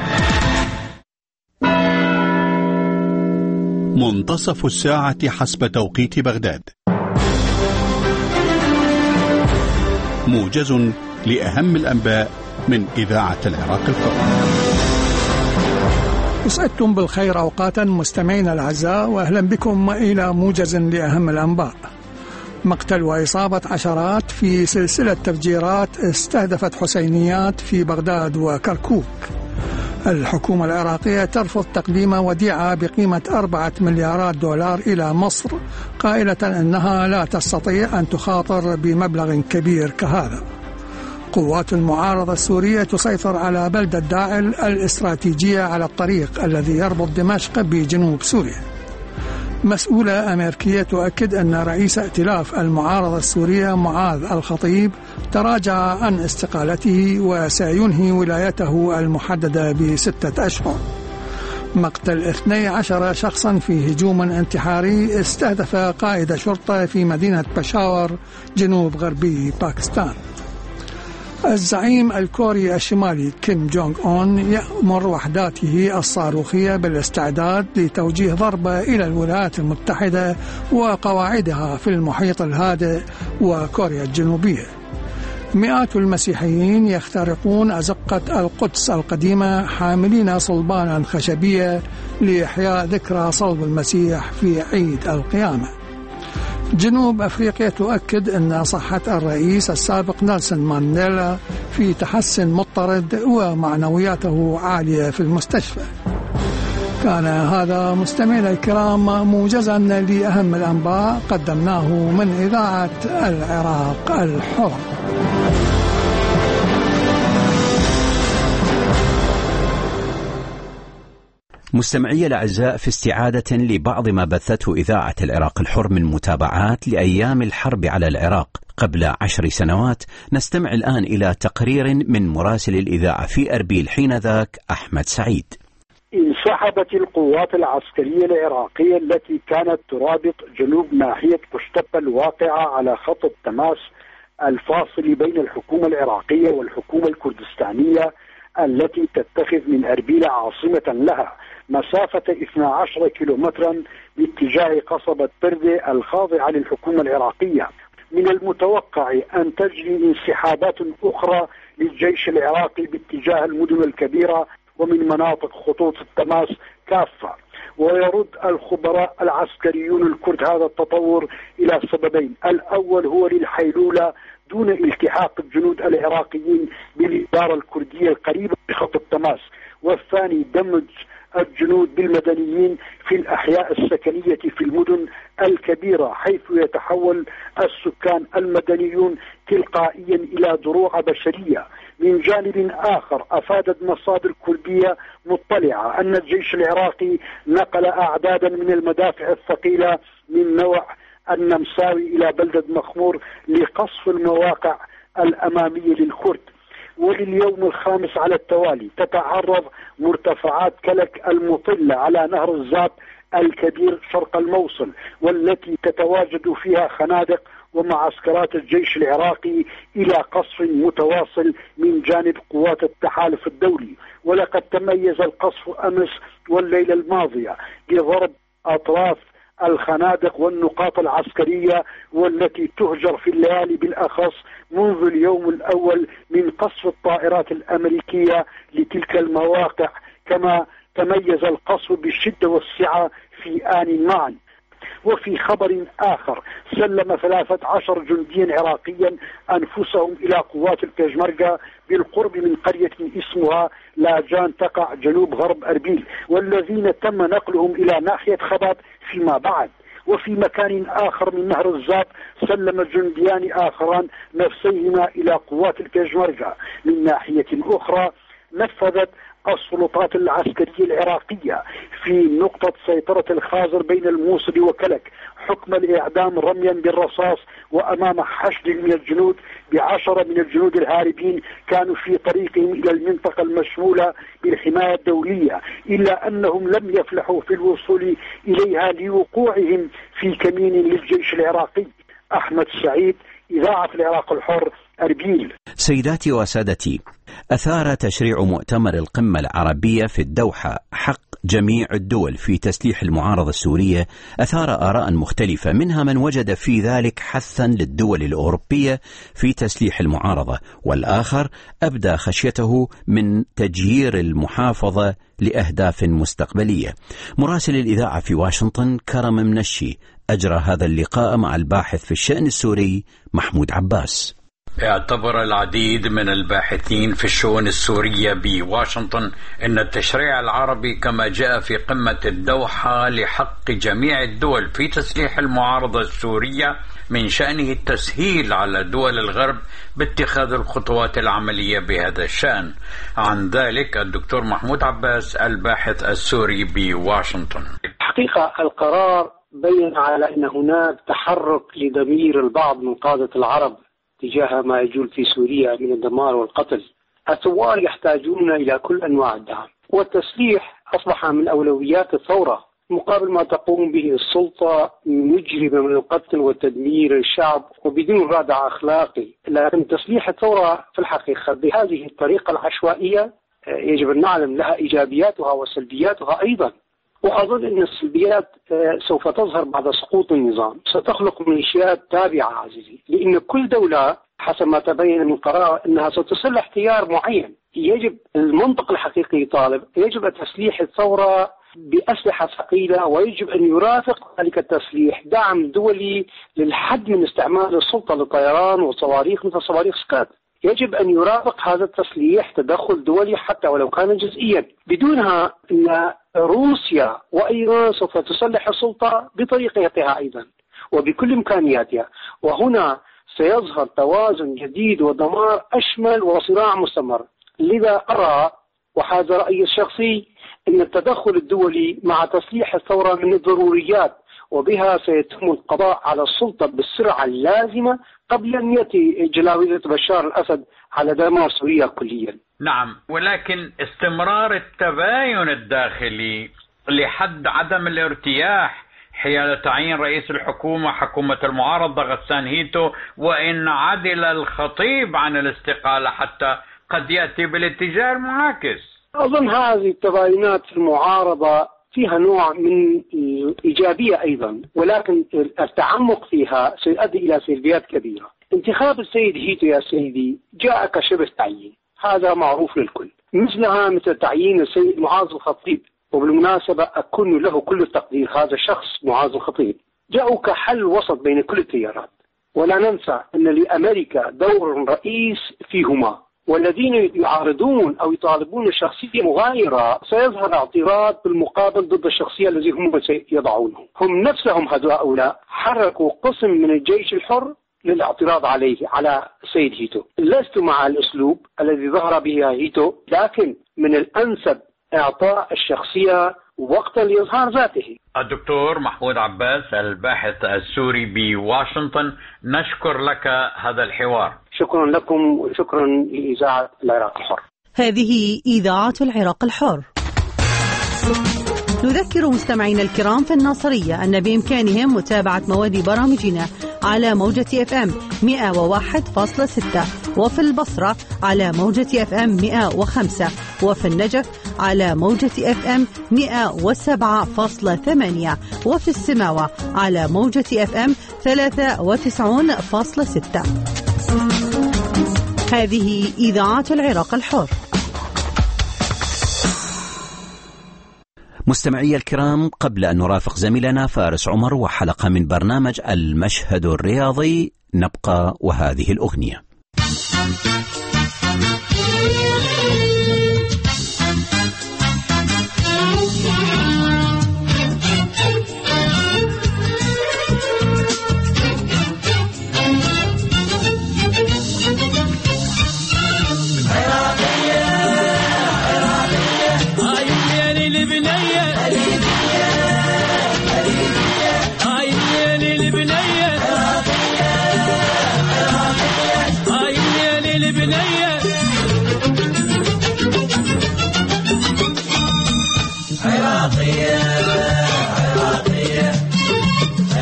منتصف الساعة حسب توقيت بغداد. موجز لأهم الأنباء من إذاعة العراق الحر. أسعدتم بالخير أوقاتا مستمعينا الأعزاء، وأهلا بكم إلى موجز لأهم الأنباء. مقتل وإصابة عشرات في سلسلة تفجيرات استهدفت حسينيات في بغداد وكركوك. الحكومة العراقية ترفض تقديم وديعة بقيمة 4 مليارات دولار إلى مصر، قائلة أنها لا تستطيع أن تخاطر بمبلغ كبير كهذا. قوات المعارضة السورية تسيطر على بلدة داعل الاستراتيجية على الطريق الذي يربط دمشق بجنوب سوريا. مسؤولة أمريكية تؤكد أن رئيس ائتلاف المعارضة السورية معاذ الخطيب تراجع عن استقالته وسينهي ولايته المحددة ب6 أشهر. مقتل 12 شخصا في هجوم انتحاري استهدف قائد شرطة في مدينة بشاور جنوب غربي باكستان. الزعيم الكوري الشمالي كيم جونغ أون يأمر وحداته الصاروخية بالاستعداد لتوجيه ضربة إلى الولايات المتحدة وقواعدها في المحيط الهادئ وكوريا الجنوبية. مئات المسيحيين يخترقون أزقة القدس القديمة حاملين صلبانا خشبية لإحياء ذكرى صلب المسيح في عيد القيامة. جنوب أفريقيا تؤكد أن صحة الرئيس السابق نيلسون مانديلا في تحسن مضطرد ومعنوياته عالية في المستشفى. كان هذا مستمعينا الكرام موجزا لأهم الأنباء قدمناه من إذاعة العراق الحر. مستمعي الأعزاء، في استعادة لبعض ما بثته إذاعة العراق الحر من متابعات لأيام الحرب على العراق قبل 10 سنوات، نستمع الآن إلى تقرير من مراسل الإذاعة في أربيل حينذاك أحمد سعيد. انسحبت القوات العسكرية العراقية التي كانت ترابط جنوب ناحية قشتبة الواقعة على خط التماس الفاصل بين الحكومة العراقية والحكومة الكردستانية التي تتخذ من أربيل عاصمة لها مسافة 12 كيلومترا باتجاه قصبة بردة الخاضعة للحكومة العراقية. من المتوقع أن تجري انسحابات أخرى للجيش العراقي باتجاه المدن الكبيرة ومن مناطق خطوط التماس كافة. ويرد الخبراء العسكريون الكرد هذا التطور إلى سببين: الأول هو للحيلولة دون التحاق الجنود العراقيين بالإدارة الكردية القريبة بخط التماس، والثاني دمج الجنود بالمدنيين في الأحياء السكنية في المدن الكبيرة، حيث يتحول السكان المدنيون تلقائيا إلى دروع بشرية. من جانب آخر، أفادت مصادر كردية مطلعة أن الجيش العراقي نقل أعدادا من المدافع الثقيلة من نوع النمساوي إلى بلدة مخمور لقصف المواقع الأمامية للكرد. ولليوم الخامس على التوالي تتعرض مرتفعات كلك المطلة على نهر الزاب الكبير شرق الموصل، والتي تتواجد فيها خنادق ومعسكرات الجيش العراقي إلى قصف متواصل من جانب قوات التحالف الدولي. ولقد تميز القصف أمس والليلة الماضية بضرب أطراف الخنادق والنقاط العسكرية، والتي تهجر في الليالي بالأخص منذ اليوم الأول من قصف الطائرات الأمريكية لتلك المواقع. كما تميز القصف بالشدة والسعة في آن معا. وفي خبر آخر، سلم 13 جنديا عراقيا أنفسهم إلى قوات البيشمركة بالقرب من قرية اسمها لاجان تقع جنوب غرب أربيل، والذين تم نقلهم إلى ناحية خباب فيما بعد. وفي مكان آخر من نهر الزاب سلم جنديان آخران نفسيهما إلى قوات البيشمركة. من ناحية أخرى، نفذت السلطات العسكرية العراقية في نقطة سيطرة الخازر بين الموصل وكلك حكم الإعدام رميا بالرصاص، وأمام حشد من الجنود ب10 من الجنود الهاربين كانوا في طريقهم إلى المنطقة المشمولة بالحماية الدولية، إلا أنهم لم يفلحوا في الوصول إليها لوقوعهم في كمين للجيش العراقي. أحمد سعيد، إذاعة العراق الحر، أربيل. سيداتي وسادتي، أثار تشريع مؤتمر القمة العربية في الدوحة حق جميع الدول في تسليح المعارضة السورية أثار آراء مختلفة، منها من وجد في ذلك حثا للدول الأوروبية في تسليح المعارضة، والآخر أبدى خشيته من تجيير المحافظة لأهداف مستقبلية. مراسل الإذاعة في واشنطن كرم منشي أجرى هذا اللقاء مع الباحث في الشأن السوري محمود عباس. اعتبر العديد من الباحثين في الشؤون السورية بواشنطن أن التشريع العربي كما جاء في قمة الدوحة لحق جميع الدول في تسليح المعارضة السورية من شأنه التسهيل على دول الغرب باتخاذ الخطوات العملية بهذا الشأن. عن ذلك الدكتور محمود عباس الباحث السوري بواشنطن. حقيقة القرار بين على أن هناك تحرك لضمير البعض من قادة العرب تجاه ما يجول في سوريا من الدمار والقتل. الثوار يحتاجون إلى كل أنواع الدعم، والتسليح أصبح من أولويات الثورة مقابل ما تقوم به السلطة مجرمة من القتل والتدمير الشعب وبدون رادع أخلاقي. لكن تسليح الثورة في الحقيقة بهذه الطريقة العشوائية يجب أن نعلم لها إيجابياتها وسلبياتها أيضا، وأظن أن السلبيات سوف تظهر بعد سقوط النظام، ستخلق ميليشيات تابعة عزيزي، لأن كل دولة حسب ما تبين من قرار أنها ستسلح تيار معين. يجب المنطق الحقيقي يطالب يجب تسليح الثورة بأسلحة ثقيلة، ويجب أن يرافق ذلك التسليح دعم دولي للحد من استعمال السلطة للطيران وصواريخ مثل صواريخ سكات. يجب أن يرافق هذا التسليح تدخل دولي حتى ولو كان جزئيا. بدونها أن روسيا وإيران سوف تسلح السلطة بطريقتها أيضا وبكل إمكانياتها، وهنا سيظهر توازن جديد ودمار أشمل وصراع مستمر. لذا أرى، وهذا رأيي الشخصي، أن التدخل الدولي مع تسليح الثورة من الضروريات، وبها سيتم القضاء على السلطة بالسرعة اللازمة قبل أن يأتي جلاوذة بشار الأسد على دمار سوريا كليا. نعم، ولكن استمرار التباين الداخلي لحد عدم الارتياح حيال تعيين رئيس الحكومة حكومة المعارضة غسان هيتو، وإن عدل الخطيب عن الاستقالة حتى قد يأتي بالاتجاه المعاكس. أظن هذه التباينات في المعارضة فيها نوع من الإيجابية أيضا، ولكن التعمق فيها سيؤدي إلى سلبيات كبيرة. انتخاب السيد هيتو يا سيدي جاء كشبه تعيين، هذا معروف للكل، مثل تعيين السيد معاذ الخطيب، وبالمناسبة أكون له كل التقدير، هذا الشخص معاذ الخطيب جاءوا كحل وسط بين كل التيارات. ولا ننسى أن لأمريكا دور رئيس فيهما، والذين يعارضون أو يطالبون الشخصية مغايرة سيظهر اعتراض بالمقابل ضد الشخصية الذي هم سيضعونه. هم نفسهم هؤلاء حركوا قسم من الجيش الحر للاعتراض عليه على السيد هيتو. لست مع الأسلوب الذي ظهر به هيتو، لكن من الأنسب إعطاء الشخصية وقتا لإظهار ذاته. الدكتور محمود عباس الباحث السوري بواشنطن، نشكر لك هذا الحوار. شكرا لكم وشكرا لإذاعة العراق الحر. هذه إذاعة العراق الحر. نذكر مستمعينا الكرام في الناصرية أن بإمكانهم متابعة مواد برامجنا على موجة FM 101.6، وفي البصرة على موجة FM 105، وفي النجف على موجة FM 107.8، وفي السماوة على موجة FM 93.6. هذه إذاعة العراق الحر. مستمعي الكرام، قبل أن نرافق زميلنا فارس عمر وحلقة من برنامج المشهد الرياضي، نبقى وهذه الأغنية. عراقية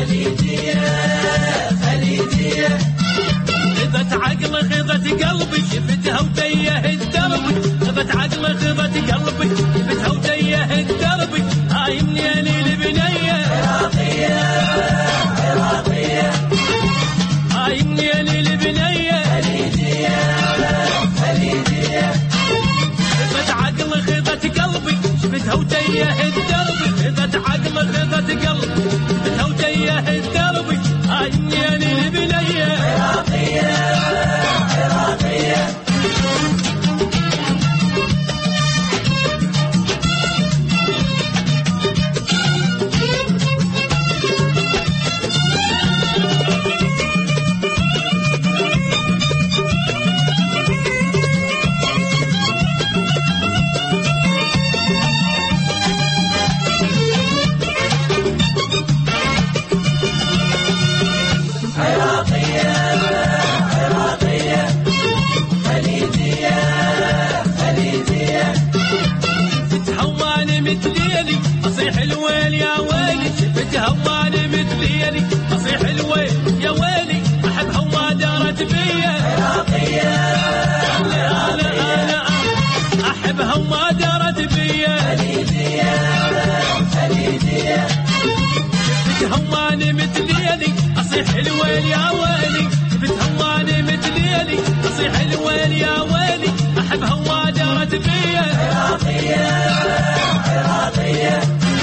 غبت عقل غبت قلبي شفتها وتيه الدرب غبت عقل غبت قلبي شفتها وتيه الدرب هايمني يا ليل بنيه عراقيه عراقيه هايمني يا ليل بنيه خليجيه خليجيه غبت عقل غبت قلبي شفتها وتيه الدرب غبت عقل غبت قلبي شفتها وتيه الدرب هايمني يا ليل بنيه عراقيه عراقيه بتهواني مثليلي أصيح الويل يا ويلي بتهواني مثليلي أصيح الويل يا ويلي أحب هوا دارت بيا عراقية عراقية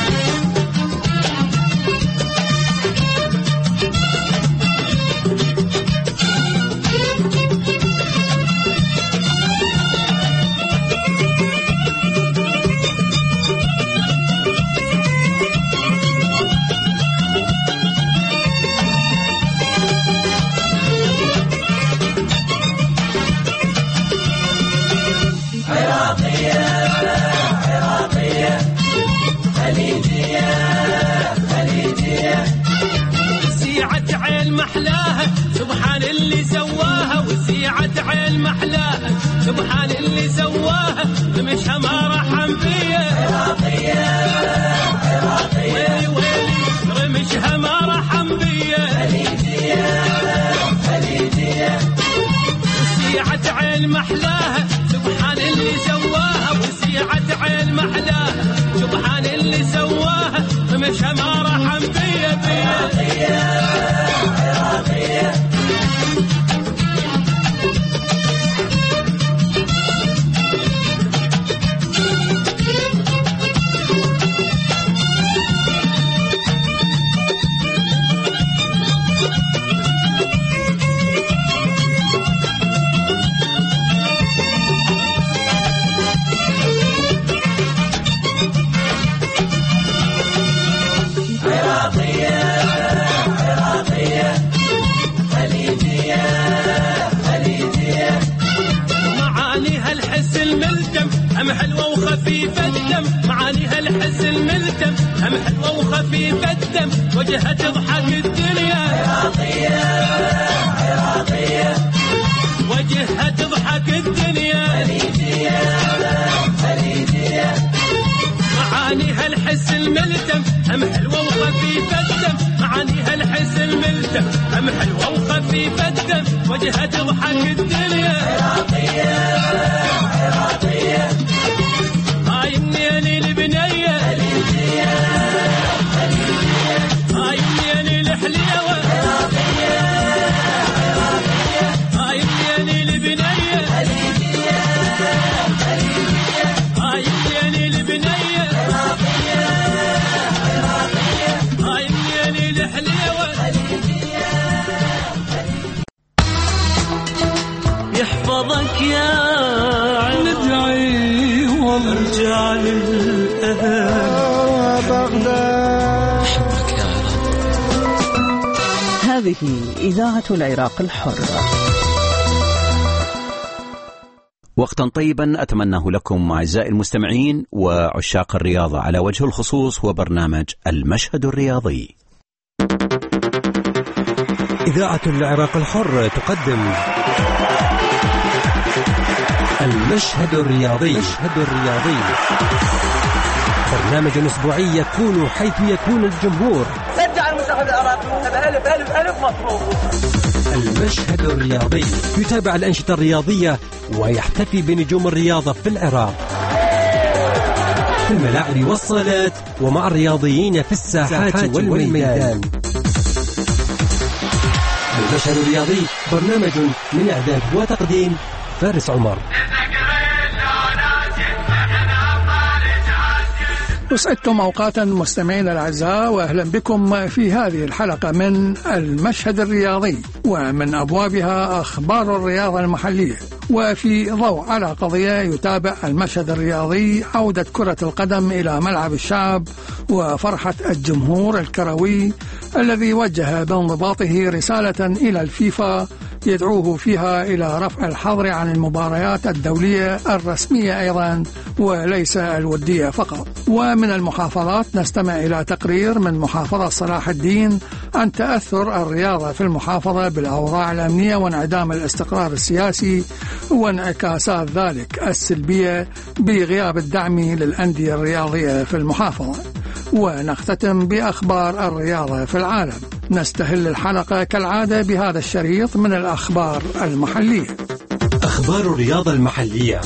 سبحان اللي سواها وسيعة عين محلاها سبحان اللي سواها رمشها ما رحم فيا عراقية عراقية ويلي ويلي رمشها ما رحم فيا خليجية خليجية وسيعة عين محلاها سبحان اللي سواها وسيعة عين محلاها سبحان اللي سواها رمشها ما رحم فيا عراقية عراقية هم حلوة وخفيفة الدم معانيها الحس الملتم هم حلوة وخفيفة الدم وجهها تضحك الدنيا عراقية عراقية وجهها تضحك الدنيا خليجية خليجية معانيها الحس الملتم هم حلوة وخفيفة الدم معانيها الحس الملتم هم حلوة وخفيفة الدم وجهها تضحك الدنيا عراقية عراقية هايمني يا ليل بنية خليجية خليجية هايمني يا ليل حليوة عراقية عراقية هايمني يا ليل بنية خليجية خليجية هايمني يا ليل بنية عراقية عراقية هايمني يا ليل حليوة خليجية يحفظك يا ندعي وارجع للأهل بغداد أحبك يا عراق. هذه إذاعة العراق الحر. وقتا طيبا أتمناه لكم أعزائي المستمعين وعشاق الرياضة على وجه الخصوص وبرنامج المشهد الرياضي. إذاعة العراق الحر تقدم المشهد الرياضي. المشهد الرياضي برنامج أسبوعي يكون حيث يكون الجمهور. شجع المنتخب العراقي ألف ألف ألف مطلوب. المشهد الرياضي يتابع الأنشطة الرياضية ويحتفي بنجوم الرياضة في العراق في الملاعب والصالات ومع الرياضيين في الساحات والميدان. المشهد الرياضي برنامج من إعداد وتقديم فارس عمر. أسعدتم أوقاتا مستمعين الأعزاء، وأهلا بكم في هذه الحلقة من المشهد الرياضي، ومن أبوابها أخبار الرياضة المحلية. وفي ضوء على قضية يتابع المشهد الرياضي عودة كرة القدم إلى ملعب الشعب وفرحة الجمهور الكروي الذي وجه بانضباطه رسالة إلى الفيفا يدعوه فيها إلى رفع الحظر عن المباريات الدولية الرسمية أيضا وليس الودية فقط. ومن المحافظات نستمع إلى تقرير من محافظة صلاح الدين عن تأثر الرياضة في المحافظة بالأوضاع الأمنية وانعدام الاستقرار السياسي وانعكاسات ذلك السلبية بغياب الدعم للأندية الرياضية في المحافظة. ونختتم بأخبار الرياضة في العالم. نستهل الحلقة كالعادة بهذا الشريط من الأخبار المحلية. أخبار الرياضة المحلية.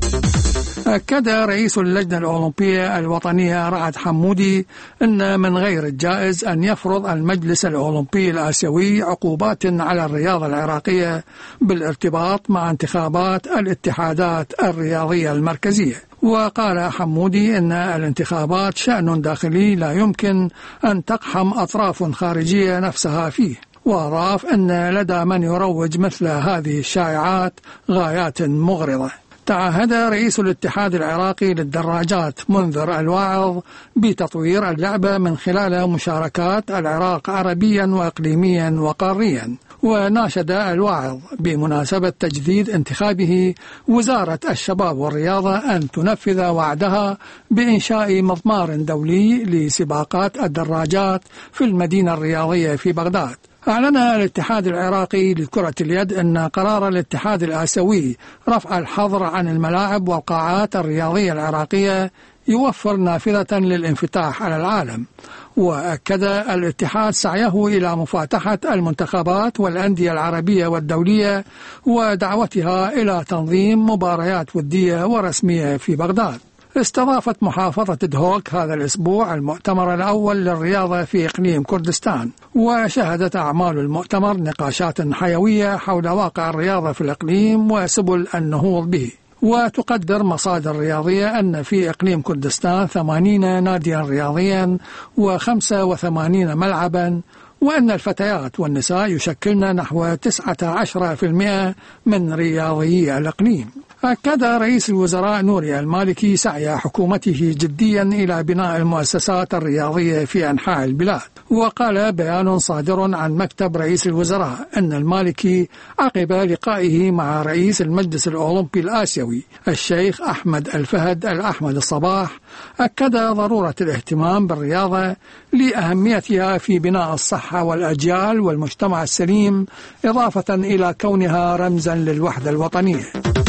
أكد رئيس اللجنة الأولمبية الوطنية رعد حمودي أن من غير الجائز أن يفرض المجلس الأولمبي الآسيوي عقوبات على الرياضة العراقية بالارتباط مع انتخابات الاتحادات الرياضية المركزية. وقال حمودي أن الانتخابات شأن داخلي لا يمكن أن تقحم أطراف خارجية نفسها فيه. وأضاف أن لدى من يروج مثل هذه الشائعات غايات مغرضة. تعهد رئيس الاتحاد العراقي للدراجات منذر الواعظ بتطوير اللعبة من خلال مشاركات العراق عربيا وإقليميا وقاريا. وناشد الواعظ بمناسبة تجديد انتخابه وزارة الشباب والرياضة أن تنفذ وعدها بإنشاء مضمار دولي لسباقات الدراجات في المدينة الرياضية في بغداد. أعلن الاتحاد العراقي لكرة اليد أن قرار الاتحاد الآسيوي رفع الحظر عن الملاعب والقاعات الرياضية العراقية يوفر نافذة للانفتاح على العالم. وأكد الاتحاد سعيه إلى مفاتحة المنتخبات والأندية العربية والدولية ودعوتها إلى تنظيم مباريات ودية ورسمية في بغداد. استضافت محافظة دهوك هذا الأسبوع المؤتمر الأول للرياضة في إقليم كردستان، وشهدت أعمال المؤتمر نقاشات حيوية حول واقع الرياضة في الإقليم وسبل النهوض به. وتقدر مصادر رياضية أن في إقليم كردستان 80 ناديا رياضيا و85 ملعبا، وأن الفتيات والنساء يشكلن نحو 19% من رياضيي الإقليم. أكد رئيس الوزراء نوري المالكي سعي حكومته جديا إلى بناء المؤسسات الرياضية في أنحاء البلاد. وقال بيان صادر عن مكتب رئيس الوزراء أن المالكي عقب لقائه مع رئيس المجلس الأولمبي الآسيوي الشيخ أحمد الفهد الأحمد الصباح أكد ضرورة الاهتمام بالرياضة لأهميتها في بناء الصحة والأجيال والمجتمع السليم، إضافة إلى كونها رمزا للوحدة الوطنية.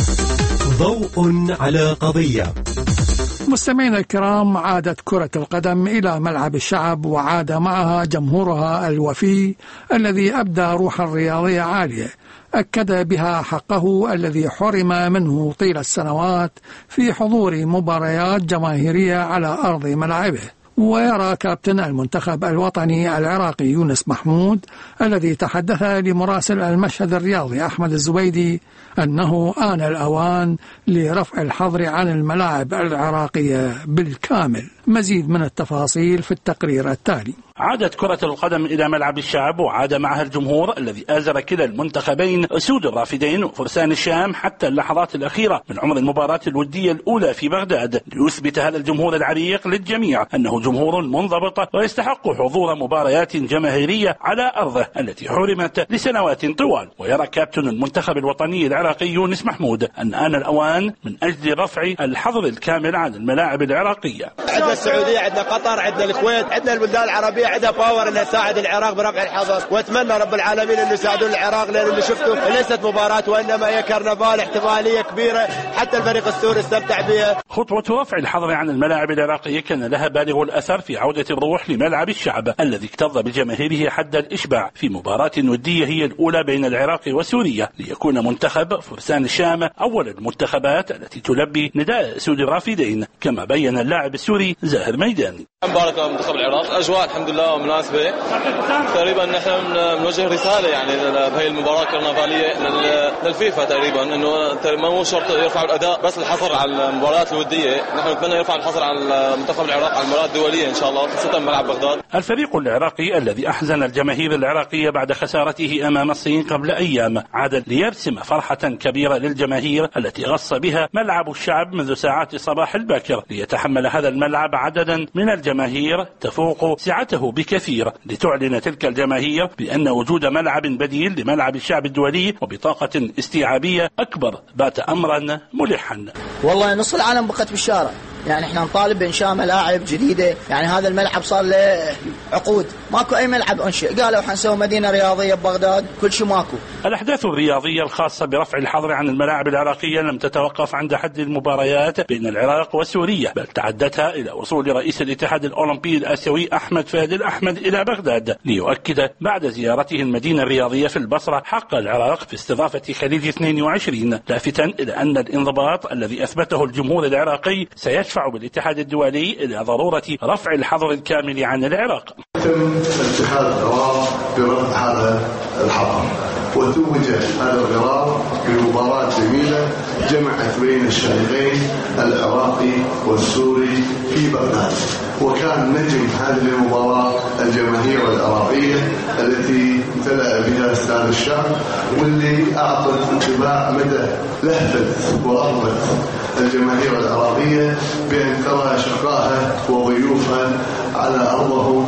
ضوء على قضية. مستمعينا الكرام، عادت كرة القدم إلى ملعب الشعب وعاد معها جمهورها الوفي الذي أبدى روحا رياضية عالية أكد بها حقه الذي حرم منه طيل السنوات في حضور مباريات جماهيرية على أرض ملاعبه. ويرى كابتن المنتخب الوطني العراقي يونس محمود الذي تحدث لمراسل المشهد الرياضي أحمد الزبيدي أنه آن الأوان لرفع الحظر عن الملاعب العراقية بالكامل. مزيد من التفاصيل في التقرير التالي. عادت كرة القدم إلى ملعب الشعب وعاد معها الجمهور الذي آزر كلا المنتخبين أسود الرافدين وفرسان الشام حتى اللحظات الأخيرة من عمر المباراة الودية الأولى في بغداد، ليثبت هذا الجمهور العريق للجميع أنه جمهور منضبط ويستحق حضور مباريات جماهيرية على أرضه التي حرمت لسنوات طوال. ويرى كابتن المنتخب الوطني العراقي يونس محمود أن آن الأوان من أجل رفع الحظر الكامل عن الملاعب العراقية. عندنا السعودية، عندنا قطر، عندنا الكويت، عندنا البلدان العربية الدولية عندها باور انها تساعد العراق برفع الحظر، واتمنى رب العالمين انه يساعدون العراق، لان اللي شفته ليست مباراة وانما هي كرنفال، احتفالية كبيرة حتى الفريق السوري استمتع بها. خطوة رفع الحظر عن الملاعب العراقية كان لها بالغ الأثر في عودة الروح لملعب الشعب الذي اكتظ بجماهيره حد الإشباع في مباراة ودية هي الأولى بين العراق وسوريا، ليكون منتخب فرسان الشام أول المنتخبات التي تلبي نداء سود الرافدين، كما بين اللاعب السوري زاهر ميداني. مبارك منتخب العراق، أجواء الحمد لله مناسبة، تقريبا نحن بنوجه رسالة يعني بهي المباراة الكرنفالية للفيفا تقريبا انه ما هو شرط يرفعوا الأداء بس الحصر على المباريات الودية، نحن نتمنى يرفع الحصر على منتخب العراق على المباريات الدولية إن شاء الله، خاصة ملعب بغداد. الفريق العراقي الذي أحزن الجماهير العراقية بعد خسارته أمام الصين قبل أيام عاد ليرسم فرحة كبيرة للجماهير التي غص بها ملعب الشعب منذ ساعات الصباح الباكر، ليتحمل هذا الملعب عددا من الجماهير تفوق سعته بكثير، لتعلن تلك الجماهير بأن وجود ملعب بديل لملعب الشعب الدولي وبطاقة استيعابية أكبر بات أمرا ملحا. والله نص العالم بقت بالشارع، يعني احنا نطالب بإنشاء ملاعب جديدة، يعني هذا الملعب صار له عقود ماكو أي ملعب أنشئ، قالوا حنسوي مدينة رياضية ببغداد، كل شيء ماكو. الأحداث الرياضية الخاصة برفع الحظر عن الملاعب العراقية لم تتوقف عند حد المباريات بين العراق وسوريا، بل تعدتها إلى وصول رئيس الاتحاد الأولمبي الآسيوي أحمد فهد الأحمد إلى بغداد، ليؤكد بعد زيارته المدينة الرياضية في البصرة حق العراق في استضافة خليج 22، لافتا إلى أن الانضباط الذي أثبته الجمهور العراقي سيدفع بالاتحاد الدولي إلى ضرورة رفع الحظر الكامل عن العراق. تم اتخاذ قرار برفع هذا الحظر، وتوج هذا القرار بمباراة جميلة جمعت بين الشقيقين العراقي والسوري في بغداد، وكان نجم هذه المباراة الجماهير العراقية التي امتلأ بها استاد الشعب، واللي أعطت انطباع مدى لهفة ورغبة الجماهير العراقية بأن ترى أشقائها وضيوفها على أرضهم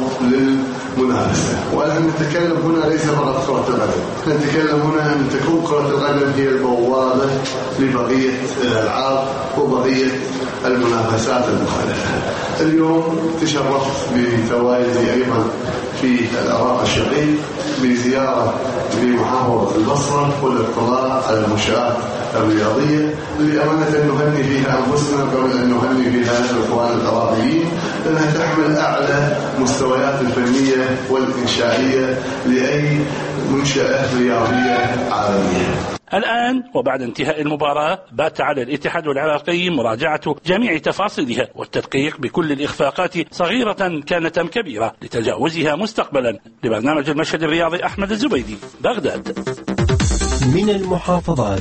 للمنافسة. ونحن نتكلم هنا ليس فقط كرة القدم، نتكلم هنا أن تكون كرة القدم هي البوابة لبقية الألعاب وبقية المنافسات المختلفة. اليوم تشرفت بتواجدي أيضا في العراق الشقيق بزيارة لمحافظة البصرة والاطلاع على المنشآت الرياضية اللي أمانة نهني فيها أنفسنا قبل أن نهني فيها الإخوان العراقيين، لأنها تحمل أعلى مستويات الفنية والإنشائية لأي منشأة رياضية عالمية. الآن وبعد انتهاء المباراة بات على الاتحاد العراقي مراجعة جميع تفاصيلها والتدقيق بكل الإخفاقات صغيرة كانت أم كبيرة لتجاوزها مستقبلا. لبرنامج المشهد الرياضي أحمد الزبيدي، بغداد. من المحافظات.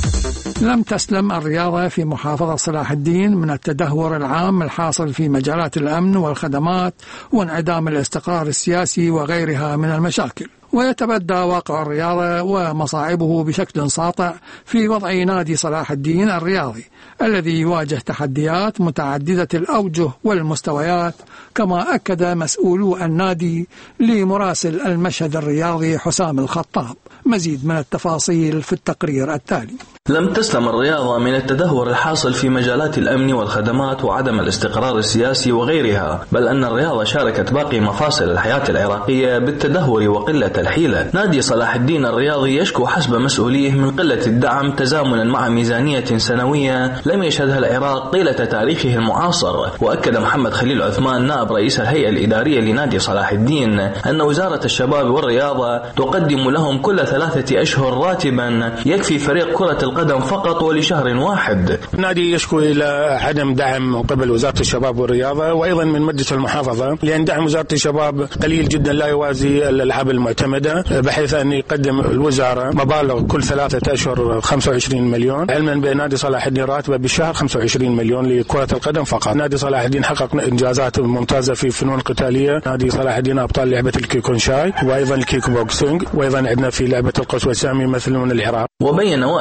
لم تسلم الرياضة في محافظة صلاح الدين من التدهور العام الحاصل في مجالات الأمن والخدمات وانعدام الاستقرار السياسي وغيرها من المشاكل، ويتبدى واقع الرياضة ومصاعبه بشكل ساطع في وضع نادي صلاح الدين الرياضي الذي يواجه تحديات متعددة الأوجه والمستويات، كما أكد مسؤولو النادي لمراسل المشهد الرياضي حسام الخطاب. مزيد من التفاصيل في التقرير التالي. لم تسلم الرياضة من التدهور الحاصل في مجالات الأمن والخدمات وعدم الاستقرار السياسي وغيرها، بل أن الرياضة شاركت باقي مفاصل الحياة العراقية بالتدهور وقلة الحيلة. نادي صلاح الدين الرياضي يشكو حسب مسؤوليه من قلة الدعم تزامنا مع ميزانية سنوية لم يشهدها العراق طيلة تاريخه المعاصر. وأكد محمد خليل عثمان نائب رئيس الهيئة الإدارية لنادي صلاح الدين أن وزارة الشباب والرياضة تقدم لهم كل 3 أشهر راتبا يكفي فريق كرة القدم فقط ولشهر واحد. النادي يشكو إلى عدم دعم من قبل وزارة الشباب والرياضة وأيضا من مجلس المحافظة، لأن دعم وزارة الشباب قليل جدا لا يوازي الألعاب المعتمدة، بحيث أن يقدم الوزارة مبالغ كل 3 أشهر 25 مليون، علما بأن نادي صلاح الدين راتبه بالشهر 25 مليون لكرة القدم فقط. نادي صلاح الدين حقق إنجازات ممتازة في فنون قتالية، نادي صلاح الدين أبطال لعبة الكيكونشاي وأيضا الكيك بوكسينج، وأيضا عندنا في لعبة القوس والسامي مثلون العراق. وبين وائل إسماعيل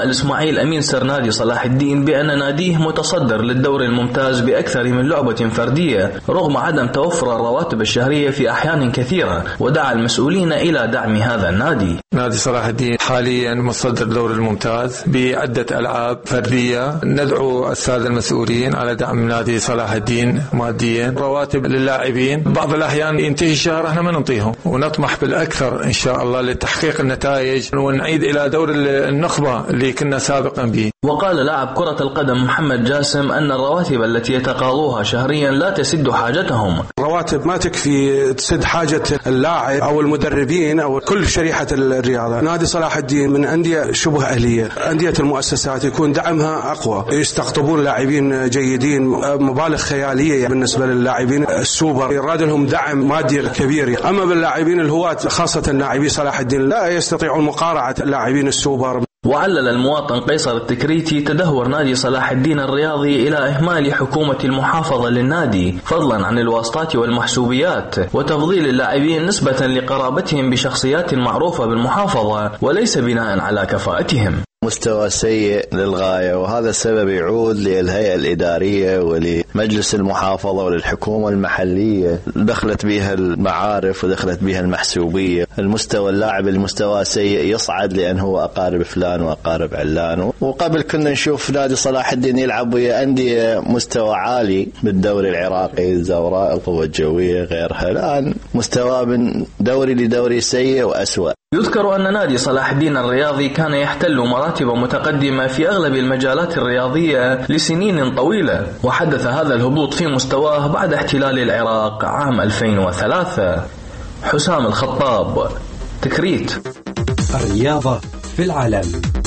إسماعيل أمين سر نادي صلاح الدين بأن ناديه متصدر للدوري الممتاز بأكثر من لعبة فردية رغم عدم توفر الرواتب الشهرية في أحيان كثيرة، ودعا المسؤولين إلى دعم هذا النادي. نادي صلاح الدين حاليا متصدر الدوري الممتاز بعدة ألعاب فردية. ندعو السادة المسؤولين على دعم نادي صلاح الدين ماديا. رواتب للاعبين بعض الأحيان ينتهي الشهر احنا ما نعطيهم، ونطمح بالأكثر إن شاء الله لتحقيق النتائج ونعيد إلى دور النخبة اللي كنا سابقا به. وقال لاعب كرة القدم محمد جاسم أن الرواتب التي يتقاضوها شهريا لا تسد حاجتهم. رواتب ما تكفي تسد حاجة اللاعب أو المدربين أو كل شريحة الرياضة. نادي صلاح الدين من أندية شبه أهلية، أندية المؤسسات يكون دعمها أقوى، يستقطبون لاعبين جيدين، مبالغ خيالية بالنسبة للاعبين السوبر يراد لهم دعم مادي كبير. أما باللاعبين الهواة خاصة لاعبي صلاح الدين لا يستطيعون مقارعة اللاعبين السوبر. وعلل المواطن قيصر التكريتي تدهور نادي صلاح الدين الرياضي إلى إهمال حكومة المحافظة للنادي فضلا عن الواسطات والمحسوبيات وتفضيل اللاعبين نسبة لقرابتهم بشخصيات معروفة بالمحافظة وليس بناء على كفاءتهم. مستوى سيء للغاية، وهذا السبب يعود للهيئة الإدارية ولمجلس المحافظة وللحكومة المحلية. دخلت بها المعارف ودخلت بها المحسوبية. المستوى اللاعب المستوى سيء يصعد لأنه هو أقارب فلان وأقارب علان. وقبل كنا نشوف نادي صلاح الدين يلعب ويا أندية مستوى عالي بالدوري العراقي، الزوراء، القوة الجوية، غيرها. الآن مستوى من دوري لدوري سيء وأسوأ. يذكر أن نادي صلاح الدين الرياضي كان يحتل مراتب متقدمة في أغلب المجالات الرياضية لسنين طويلة، وحدث هذا الهبوط في مستواه بعد احتلال العراق عام 2003. حسام الخطاب، تكريت. الرياضة في العالم.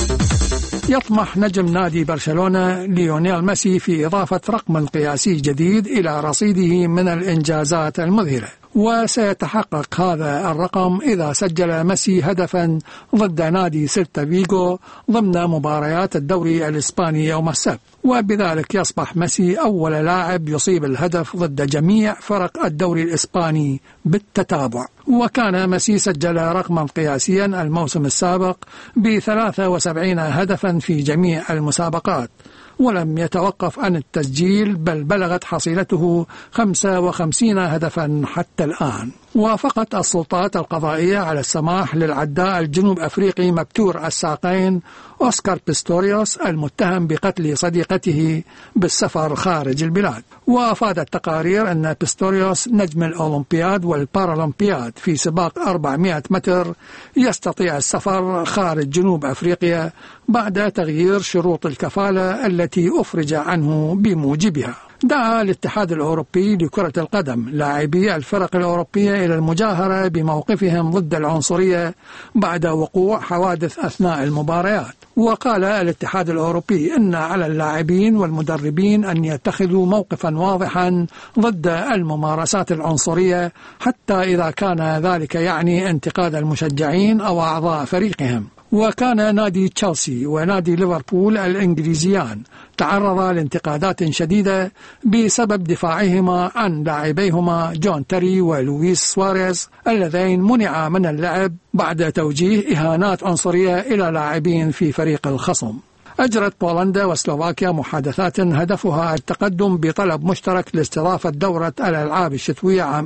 يطمح نجم نادي برشلونة ليونيل ميسي في إضافة رقم قياسي جديد إلى رصيده من الإنجازات المذهلة، وسيتحقق هذا الرقم إذا سجل ميسي هدفا ضد نادي سيلتا فيغو ضمن مباريات الدوري الإسباني يوم السبت، وبذلك يصبح ميسي أول لاعب يصيب الهدف ضد جميع فرق الدوري الإسباني بالتتابع. وكان ميسي سجل رقما قياسيا الموسم السابق ب73 هدفا في جميع المسابقات، ولم يتوقف عن التسجيل بل بلغت حصيلته 55 هدفا حتى الآن. وافقت السلطات القضائية على السماح للعداء الجنوب أفريقي مبتور الساقين أوسكار بيستوريوس المتهم بقتل صديقته بالسفر خارج البلاد. وأفادت تقارير أن بيستوريوس نجم الأولمبياد والبارالمبياد في سباق 400 متر يستطيع السفر خارج جنوب أفريقيا بعد تغيير شروط الكفالة التي أفرج عنه بموجبها. دعا الاتحاد الأوروبي لكرة القدم لاعبي الفرق الأوروبية إلى المجاهرة بموقفهم ضد العنصرية بعد وقوع حوادث أثناء المباريات. وقال الاتحاد الأوروبي إن على اللاعبين والمدربين أن يتخذوا موقفا واضحا ضد الممارسات العنصرية حتى إذا كان ذلك يعني انتقاد المشجعين أو أعضاء فريقهم. وكان نادي تشيلسي ونادي ليفربول الإنجليزيان تعرضا لانتقادات شديدة بسبب دفاعهما عن لاعبيهما جون تيري ولويس سواريز اللذين منعا من اللعب بعد توجيه إهانات عنصرية إلى لاعبين في فريق الخصم. أجرت بولندا وسلوفاكيا محادثات هدفها التقدم بطلب مشترك لاستضافة دورة الألعاب الشتوية عام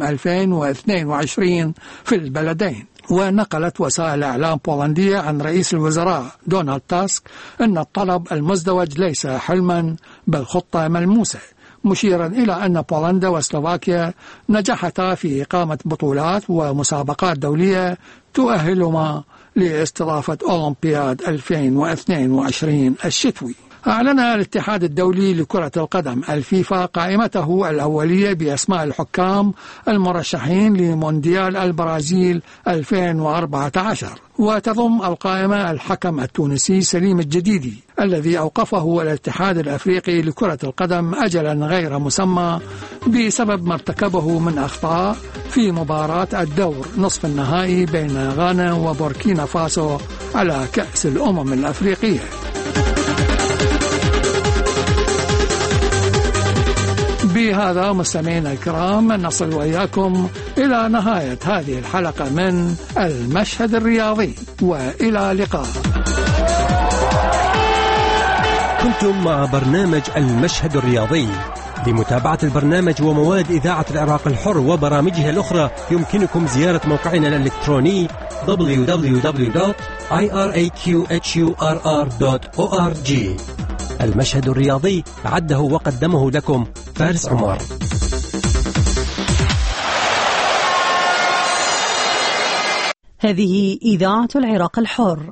2022 في البلدين. ونقلت وسائل إعلام بولندية عن رئيس الوزراء دونالد تاسك أن الطلب المزدوج ليس حلما بل خطة ملموسة، مشيرا إلى أن بولندا وسلوفاكيا نجحتا في إقامة بطولات ومسابقات دولية تؤهلهما لاستضافة أولمبياد 2022 الشتوي. أعلن الاتحاد الدولي لكرة القدم الفيفا قائمته الأولية بأسماء الحكام المرشحين لمونديال البرازيل 2014، وتضم القائمة الحكم التونسي سليم الجديدي الذي أوقفه الاتحاد الأفريقي لكرة القدم أجلا غير مسمى بسبب ما ارتكبه من أخطاء في مباراة الدور نصف النهائي بين غانا وبوركينا فاسو على كأس الأمم الأفريقية. بهذا مستمعينا الكرام نصل وإياكم إلى نهاية هذه الحلقة من المشهد الرياضي، وإلى اللقاء. كنتم مع برنامج المشهد الرياضي. لمتابعة البرنامج ومواد إذاعة العراق الحر وبرامجها الأخرى يمكنكم زيارة موقعنا الإلكتروني www.iraqhurr.org. المشهد الرياضي عده وقدمه لكم فارس عمر. هذه إذاعة العراق الحر.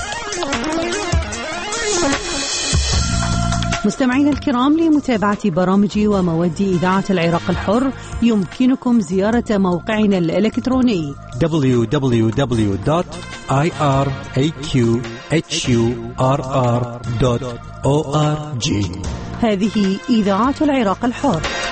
مستمعينا الكرام، لمتابعة برامج ومواد إذاعة العراق الحر يمكنكم زيارة موقعنا الإلكتروني www.iraqhurr.org. هذه إذاعة العراق الحر.